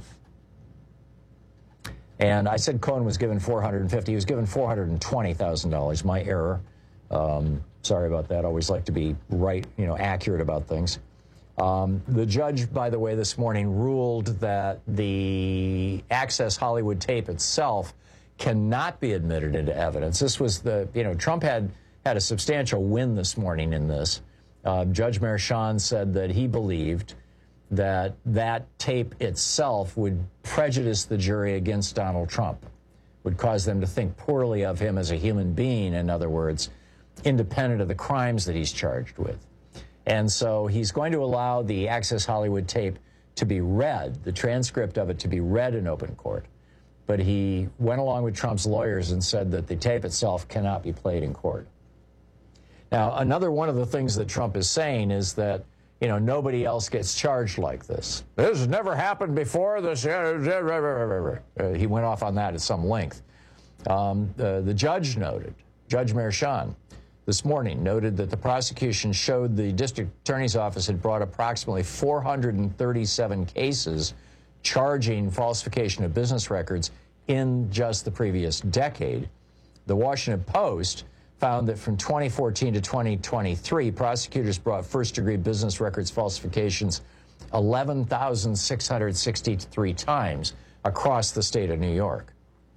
And I said Cohen was given four hundred fifty. He was given four hundred twenty thousand dollars. My error. Um, sorry about that. I always like to be right, you know, accurate about things. Um, the judge, by the way, this morning ruled that the Access Hollywood tape itself cannot be admitted into evidence. This was the, you know, Trump had had a substantial win this morning in this. Uh, Judge Merchan said that he believed that that tape itself would prejudice the jury against Donald Trump, would cause them to think poorly of him as a human being, in other words, independent of the crimes that he's charged with. And so he's going to allow the Access Hollywood tape to be read, the transcript of it to be read in open court. But he went along with Trump's lawyers and said that the tape itself cannot be played in court. Now, another one of the things that Trump is saying is that, you know, nobody else gets charged like this. This has never happened before. This, uh, he went off on that at some length. Um, the, the judge noted, Judge Merchan, this morning noted that the prosecution showed the district attorney's office had brought approximately four hundred thirty-seven cases charging falsification of business records in just the previous decade. The Washington Post found that from twenty fourteen to twenty twenty-three, prosecutors brought first-degree business records falsifications eleven thousand six hundred sixty-three times across the state of New York.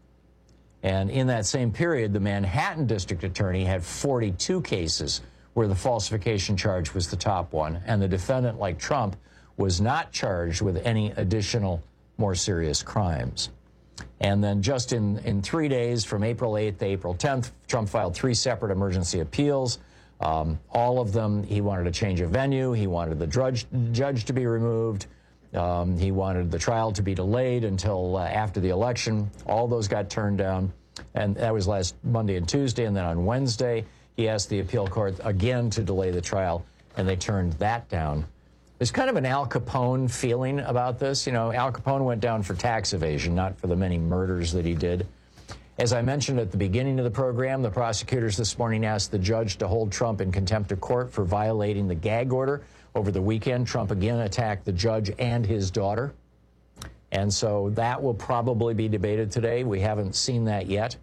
And in that same period, the Manhattan district attorney had forty-two cases where the falsification charge was the top one, and the defendant, like Trump, was not charged with any additional, more serious crimes. And then just in, in three days, from April eighth to April tenth, Trump filed three separate emergency appeals. Um, all of them, he wanted a change of venue. He wanted the judge, judge to be removed. Um, he wanted the trial to be delayed until uh, after the election. All those got turned down. And that was last Monday and Tuesday. And then on Wednesday, he asked the appeal court again to delay the trial, and they turned that down. There's kind of an Al Capone feeling about this. You know, Al Capone went down for tax evasion, not for the many murders that he did. As I mentioned at the beginning of the program, the prosecutors this morning asked the judge to hold Trump in contempt of court for violating the gag order. Over the weekend, Trump again attacked the judge and his daughter. And so that will probably be debated today. We haven't seen that yet.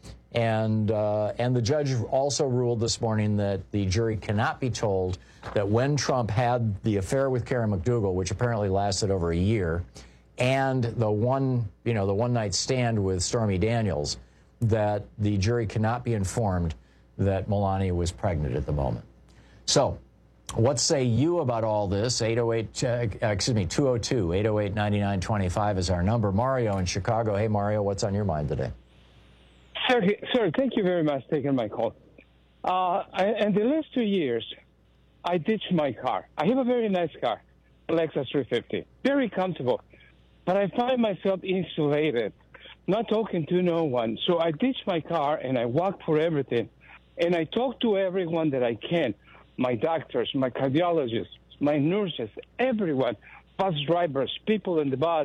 And, uh, and the judge also ruled this morning that the jury cannot be told that when Trump had the affair with Karen McDougal, which apparently lasted over a year, and the one, you know, the one-night stand with Stormy Daniels, that the jury cannot be informed that Melania was pregnant at the moment. So, what say you about all this? eight oh eight, uh, excuse me, two oh two, eight oh eight, nine nine two five is our number. Mario in Chicago. Hey, Mario, what's on your mind today? Sir, sir, thank you very much for taking my call. Uh, I, in the last two years, I ditched my car. I have a very nice car, Lexus three fifty, very comfortable. But I find myself insulated, not talking to no one. So I ditched my car and I walk for everything. And I talk to everyone that I can, my doctors, my cardiologists, my nurses, everyone, bus drivers, people in the bus.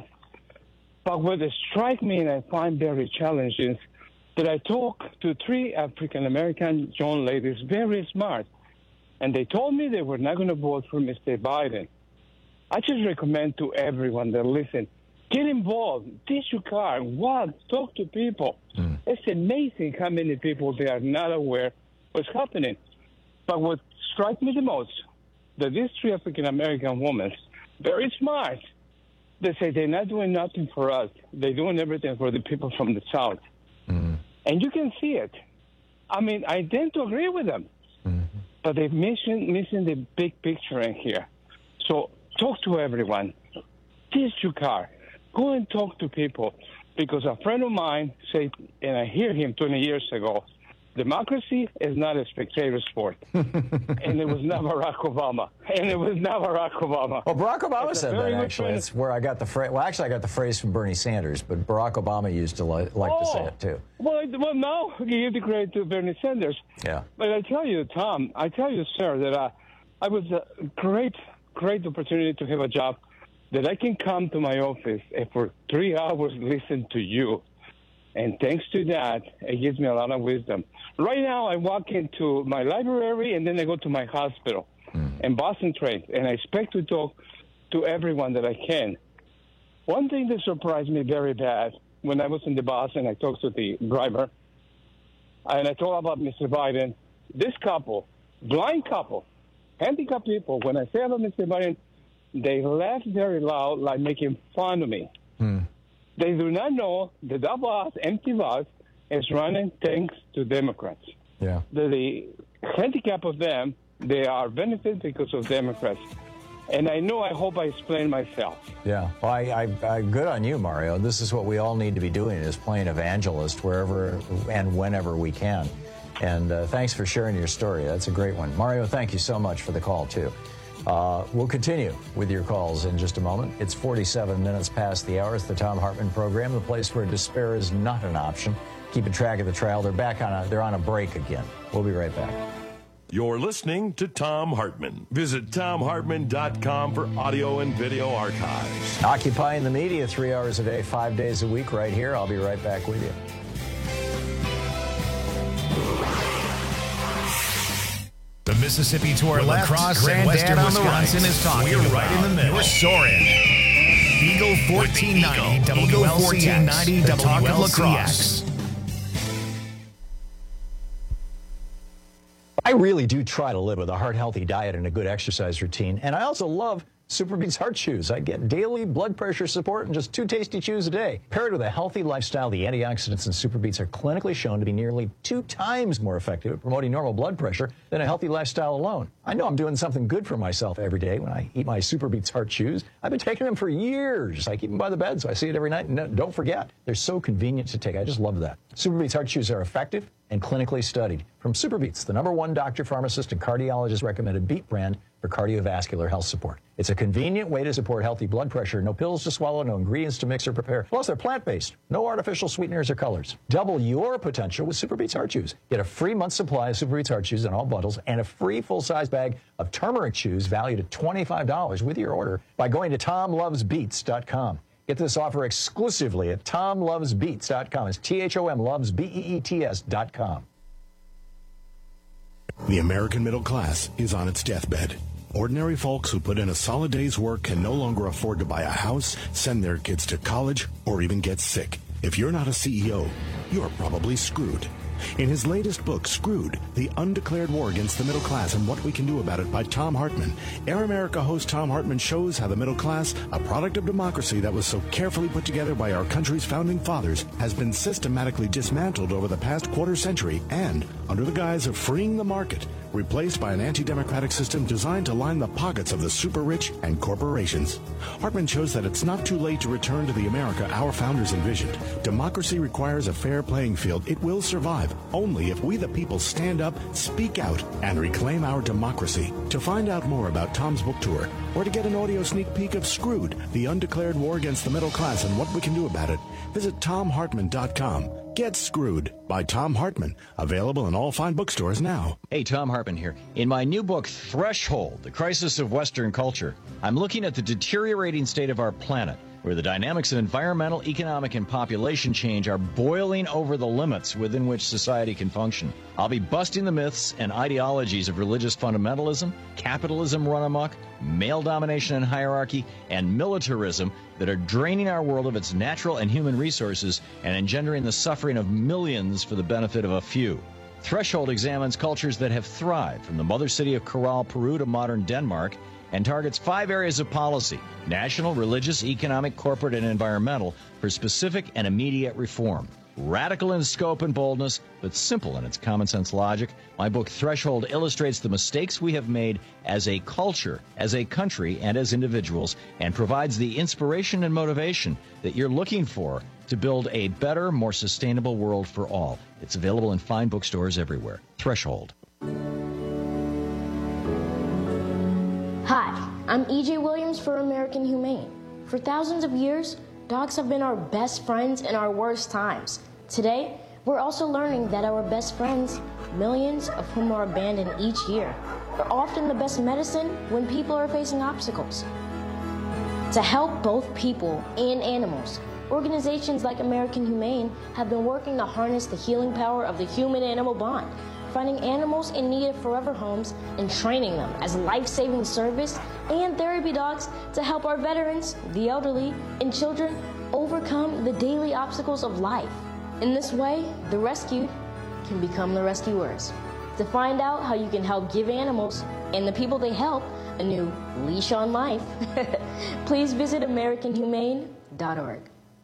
But what strikes me and I find very challenging that I talk to three African-American young ladies, very smart, and they told me they were not going to vote for Mister Biden. I just recommend to everyone that listen, get involved, teach your car, walk, talk to people. Mm. It's amazing how many people they are not aware what's happening. But what strikes me the most, that these three African-American women, very smart, they say they're not doing nothing for us. They're doing everything for the people from the South. Mm. And you can see it. I mean, I tend to agree with them. Mm-hmm. But they're missing, missing the big picture in here. So talk to everyone. Teach your car. Go and talk to people. Because a friend of mine said, and I hear him twenty years ago, democracy is not a spectator sport. And it was not Barack Obama. And it was not Barack Obama. Well, Barack Obama it's said that, actually. Friend. It's where I got the phrase. Well, actually, I got the phrase from Bernie Sanders, but Barack Obama used to li- like oh, to say it, too. Well, well, now you give the credit to Bernie Sanders. Yeah. But I tell you, Tom, I tell you, sir, that uh, I was a great, great opportunity to have a job that I can come to my office and for three hours listen to you. And thanks to that, it gives me a lot of wisdom. Right now, I walk into my library, and then I go to my hospital mm. and Boston Train, and I expect to talk to everyone that I can. One thing that surprised me very bad, when I was in the bus and I talked to the driver, and I told about Mister Biden, this couple, blind couple, handicapped people, when I say about Mister Biden, they laugh very loud, like making fun of me. Mm. They do not know that that bus, empty bus, is running thanks to Democrats. Yeah. The, the handicap of them, they are benefited because of Democrats. And I know, I hope I explained myself. Yeah. Well, I, I, I, good on you, Mario. This is what we all need to be doing, is playing evangelist wherever and whenever we can. And uh, thanks for sharing your story. That's a great one. Mario, thank you so much for the call, too. Uh, we'll continue with your calls in just a moment. It's forty-seven minutes past the hour. It's the Thom Hartmann program, the place where despair is not an option. Keeping track of the trial. They're back on a, they're on a break again. We'll be right back. You're listening to Thom Hartmann. Visit Thom Hartmann dot com for audio and video archives. Occupying the media three hours a day, five days a week right here. I'll be right back with you. The Mississippi to our left, lacrosse and western Wisconsin right. is talking. We're right in the middle. We're soaring. Eagle fourteen ninety W L C X. The talk of lacrosse. I really do try to live with a heart-healthy diet and a good exercise routine, and I also love Superbeats Heart Chews. I get daily blood pressure support and just two tasty chews a day. Paired with a healthy lifestyle, the antioxidants in Superbeats are clinically shown to be nearly two times more effective at promoting normal blood pressure than a healthy lifestyle alone. I know I'm doing something good for myself every day when I eat my Superbeats Heart Chews. I've been taking them for years. I keep them by the bed, so I see it every night. And don't forget, they're so convenient to take. I just love that. Superbeats Heart Chews are effective and clinically studied. From Superbeats, the number one doctor, pharmacist, and cardiologist recommended beet brand for cardiovascular health support. It's a convenient way to support healthy blood pressure. No pills to swallow, no ingredients to mix or prepare. Plus, they're plant-based. No artificial sweeteners or colors. Double your potential with Superbeats Heart Chews. Get a free month supply of Superbeats Heart Chews in all bundles and a free full-size bag of turmeric chews valued at twenty-five dollars with your order by going to tom loves beets dot com. Get this offer exclusively at tom loves beets dot com. It's T H O M loves B E E T S dot com. The American middle class is on its deathbed. Ordinary folks who put in a solid day's work can no longer afford to buy a house, send their kids to college, or even get sick. If you're not a C E O, you're probably screwed. In his latest book, Screwed, The Undeclared War Against the Middle Class and What We Can Do About It by Tom Hartman, Air America host Tom Hartman shows how the middle class, a product of democracy that was so carefully put together by our country's founding fathers, has been systematically dismantled over the past quarter century and, under the guise of freeing the market, replaced by an anti-democratic system designed to line the pockets of the super-rich and corporations. Hartman shows that it's not too late to return to the America our founders envisioned. Democracy requires a fair playing field. It will survive only if we the people stand up, speak out, and reclaim our democracy. To find out more about Tom's book tour, or to get an audio sneak peek of Screwed, The Undeclared War Against the Middle Class and What We Can Do About It, visit tom hartman dot com. Get Screwed by Tom Hartman. Available in all fine bookstores now. Hey, Tom Hartman here. In my new book, Threshold, The Crisis of Western Culture, I'm looking at the deteriorating state of our planet, where the dynamics of environmental, economic, and population change are boiling over the limits within which society can function. I'll be busting the myths and ideologies of religious fundamentalism, capitalism run amok, male domination and hierarchy, and militarism that are draining our world of its natural and human resources and engendering the suffering of millions for the benefit of a few. Threshold examines cultures that have thrived, from the mother city of Corral, Peru to modern Denmark, and targets five areas of policy: national, religious, economic, corporate, and environmental, for specific and immediate reform. Radical in scope and boldness, but simple in its common sense logic, my book Threshold illustrates the mistakes we have made as a culture, as a country, and as individuals, and provides the inspiration and motivation that you're looking for to build a better, more sustainable world for all. It's available in fine bookstores everywhere. Threshold. Hi, I'm E J Williams for American Humane. For thousands of years, dogs have been our best friends in our worst times. Today, we're also learning that our best friends, millions of whom are abandoned each year, are often the best medicine when people are facing obstacles. To help both people and animals, organizations like American Humane have been working to harness the healing power of the human-animal bond, finding animals in need of forever homes and training them as life-saving service and therapy dogs to help our veterans, the elderly, and children overcome the daily obstacles of life. In this way, the rescued can become the rescuers. To find out how you can help give animals and the people they help a new leash on life, please visit american humane dot org.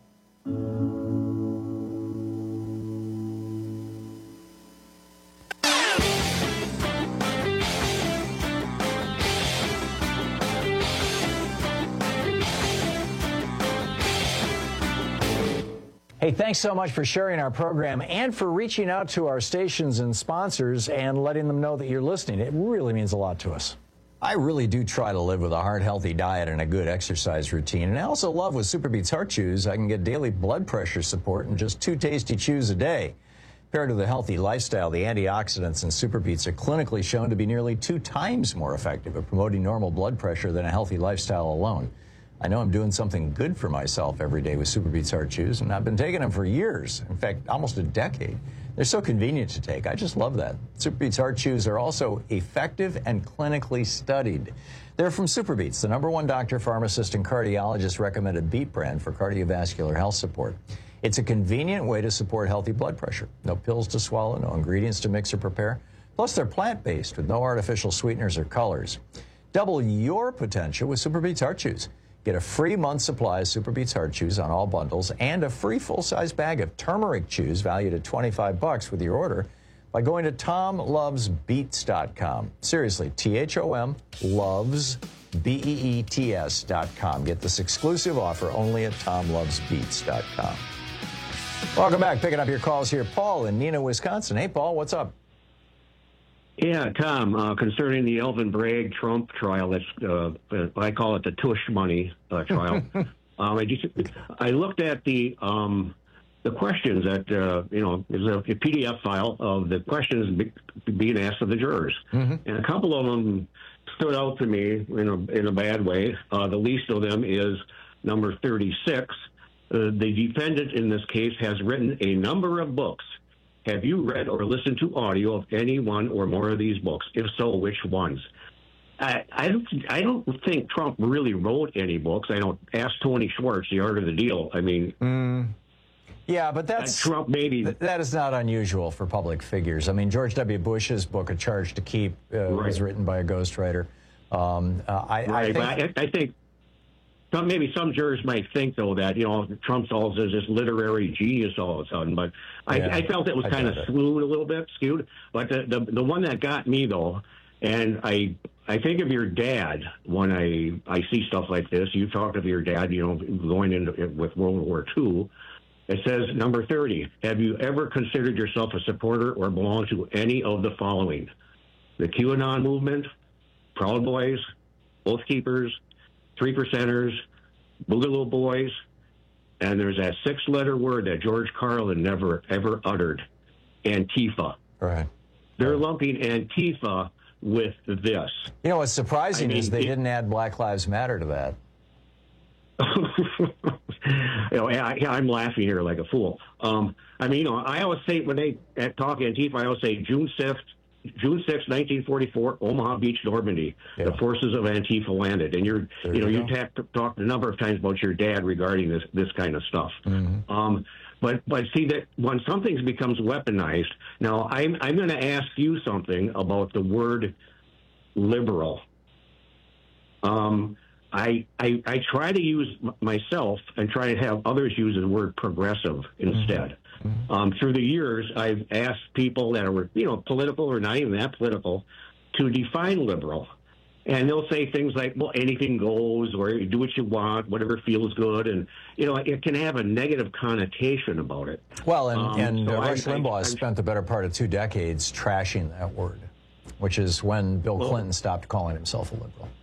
Hey, thanks so much for sharing our program and for reaching out to our stations and sponsors and letting them know that you're listening. It really means a lot to us. I really do try to live with a heart healthy diet and a good exercise routine. And I also love with Super Beets Heart Chews, I can get daily blood pressure support in just two tasty chews a day. Paired with a healthy lifestyle, the antioxidants in Super Beets are clinically shown to be nearly two times more effective at promoting normal blood pressure than a healthy lifestyle alone. I know I'm doing something good for myself every day with Super Beets Heart Chews, and I've been taking them for years, in fact, almost a decade. They're so convenient to take. I just love that. Super Beets Heart Chews are also effective and clinically studied. They're from Super Beets, the number one doctor, pharmacist, and cardiologist recommended beet brand for cardiovascular health support. It's a convenient way to support healthy blood pressure. No pills to swallow, no ingredients to mix or prepare. Plus, they're plant-based with no artificial sweeteners or colors. Double your potential with Super Beets Heart Chews. Get a free month supply of Super Beets Heart Chews on all bundles and a free full-size bag of turmeric chews valued at twenty-five bucks with your order by going to tom loves beets dot com. Seriously, T H O M loves B E E T S dot com. Get this exclusive offer only at tom loves beets dot com. Welcome back. Picking up your calls here. Paul in Neenah, Wisconsin. Hey, Paul, what's up? Yeah, Tom, uh, concerning the Alvin Bragg Trump trial, that's uh, I call it the tush money uh, trial. um, I just I looked at the um, the questions that uh, you know there's a, a P D F file of the questions be, being asked of the jurors, mm-hmm. and a couple of them stood out to me in a in a bad way. Uh, the least of them is number thirty-six, uh, the defendant in this case has written a number of books. Have you read or listened to audio of any one or more of these books? If so, which ones? I, I don't. I don't think Trump really wrote any books. I don't. Ask Tony Schwartz, The Art of the Deal. I mean, mm, yeah, but that's Trump. Maybe th- that is not unusual for public figures. I mean, George W. Bush's book, A Charge to Keep, uh, right. was written by a ghostwriter. Um, uh, I, right, I think. I, I think some, maybe some jurors might think, though, that you know Trump's all as this literary genius all of a sudden. But I, yeah, I felt it was kind of skewed a little bit, skewed. But the, the the one that got me though, and I. I think of your dad when I, I see stuff like this. You talk of your dad, you know, going into with World War Two. It says, number thirty, have you ever considered yourself a supporter or belong to any of the following? The QAnon movement, Proud Boys, Oath Keepers, Three Percenters, Boogaloo Boys, and there's that six-letter word that George Carlin never, ever uttered, Antifa. Right. They're lumping Antifa with this. You know, what's surprising I mean, is they it, didn't add Black Lives Matter to that. you know, I, I'm laughing here like a fool. Um, I mean, you know, I always say when they talk Antifa, I always say June sixth, June sixth, nineteen forty-four, Omaha Beach, Normandy. Yeah. The forces of Antifa landed, and you're, there you know, you you've talked a number of times about your dad regarding this this kind of stuff. Mm-hmm. Um, But but see that when something becomes weaponized, now I'm I'm going to ask you something about the word liberal. Um, I, I I try to use myself and try to have others use the word progressive instead. Mm-hmm. Um, through the years, I've asked people that are you know political or not even that political to define liberal. And they'll say things like, well, anything goes, or do what you want, whatever feels good. And, you know, it can have a negative connotation about it. Well, and, um, and so uh, Rush I, Limbaugh I, I, spent the better part of two decades trashing that word, which is when Bill well, Clinton stopped calling himself a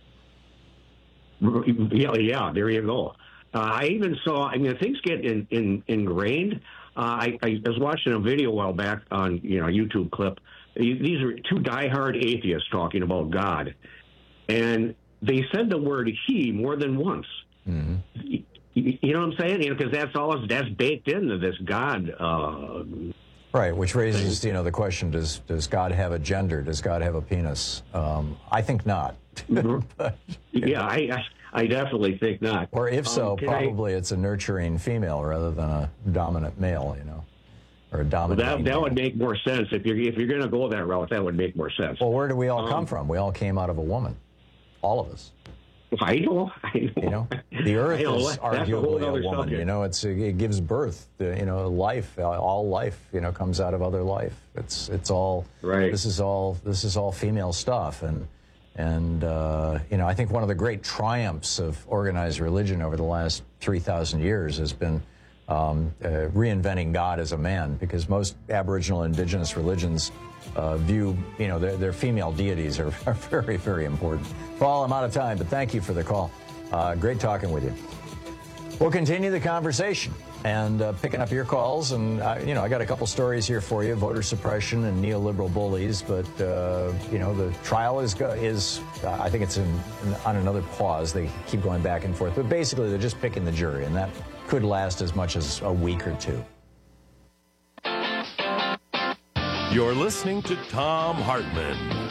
liberal. Yeah, yeah, there you go. Uh, I even saw, I mean, things get in, in, ingrained. Uh, I, I was watching a video a while back on, you know, a YouTube clip. These are two diehard atheists talking about God. And they said the word he more than once. Mm-hmm. You, you know what I'm saying? You know, because that's all that's baked into this God. Uh, right, which raises you know the question: Does does God have a gender? Does God have a penis? Um, I think not. but, yeah, I, I I definitely think not. Or if so, um, probably I, it's a nurturing female rather than a dominant male. You know. Or a dominant. Well, that that would make more sense if you're if you're going to go that route. That would make more sense. Well, where do we all um, come from? We all came out of a woman. All of us. I know. I know. You know, the Earth know, is arguably a, a woman. Subject. You know, it's it gives birth. To, you know, life. All life. You know, comes out of other life. It's it's all. Right. This is all. This is all female stuff. And and uh, you know, I think one of the great triumphs of organized religion over the last three thousand years has been um, uh, reinventing God as a man, because most Aboriginal and Indigenous religions uh, view, you know, their, their female deities are, are very, very important. Paul, I'm out of time, but thank you for the call. Uh, great talking with you. We'll continue the conversation and uh, picking up your calls. And, uh, you know, I got a couple stories here for you, voter suppression and neoliberal bullies. But, uh, you know, the trial is, is uh, I think it's in, in, on another pause. They keep going back and forth. But basically, they're just picking the jury, and that could last as much as a week or two. You're listening to Thom Hartmann.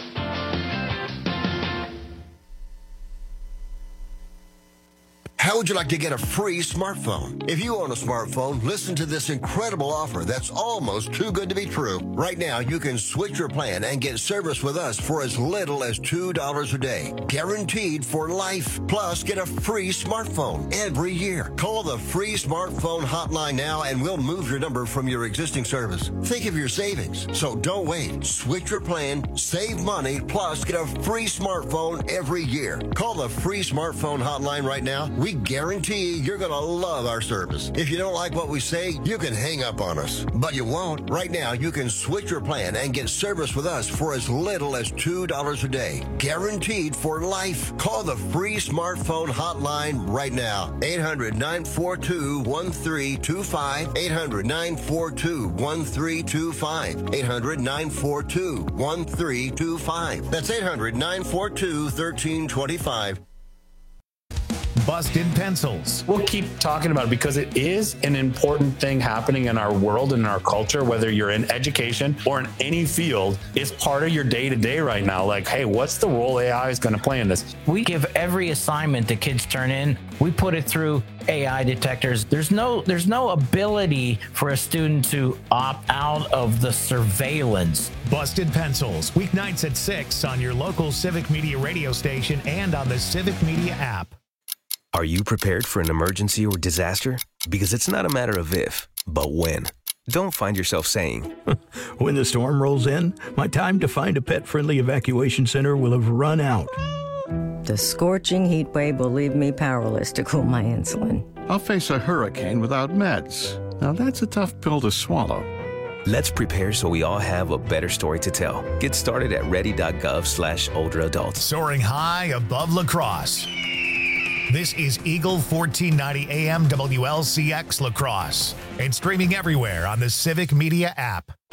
How would you like to get a free smartphone? If you own a smartphone, listen to this incredible offer that's almost too good to be true. Right now, you can switch your plan and get service with us for as little as two dollars a day. Guaranteed for life. Plus, get a free smartphone every year. Call the free smartphone hotline now and we'll move your number from your existing service. Think of your savings. So don't wait. Switch your plan, save money, plus get a free smartphone every year. Call the free smartphone hotline right now. We guarantee you're going to love our service. If you don't like what we say, you can hang up on us. But you won't. Right now, you can switch your plan and get service with us for as little as two dollars a day. Guaranteed for life. Call the free smartphone hotline right now. eight hundred, nine four two, one three two five. eight hundred, nine four two, one three two five. eight hundred, nine four two, one three two five. That's eight hundred, nine four two, one three two five. Busted Pencils. We'll keep talking about it because it is an important thing happening in our world and in our culture, whether you're in education or in any field. It's part of your day-to-day right now. Like, hey, what's the role A I is going to play in this? We give every assignment the kids turn in, we put it through A I detectors. There's no there's no ability for a student to opt out of the surveillance. Busted Pencils, weeknights at six on your local Civic Media radio station and on the Civic Media app. Are you prepared for an emergency or disaster? Because it's not a matter of if, but when. Don't find yourself saying, when the storm rolls in, my time to find a pet-friendly evacuation center will have run out. The scorching heat wave will leave me powerless to cool my insulin. I'll face a hurricane without meds. Now that's a tough pill to swallow. Let's prepare so we all have a better story to tell. Get started at ready.gov slash older adults. Soaring high above La Crosse. This is Eagle fourteen ninety A M W L C X La Crosse and streaming everywhere on the Civic Media app.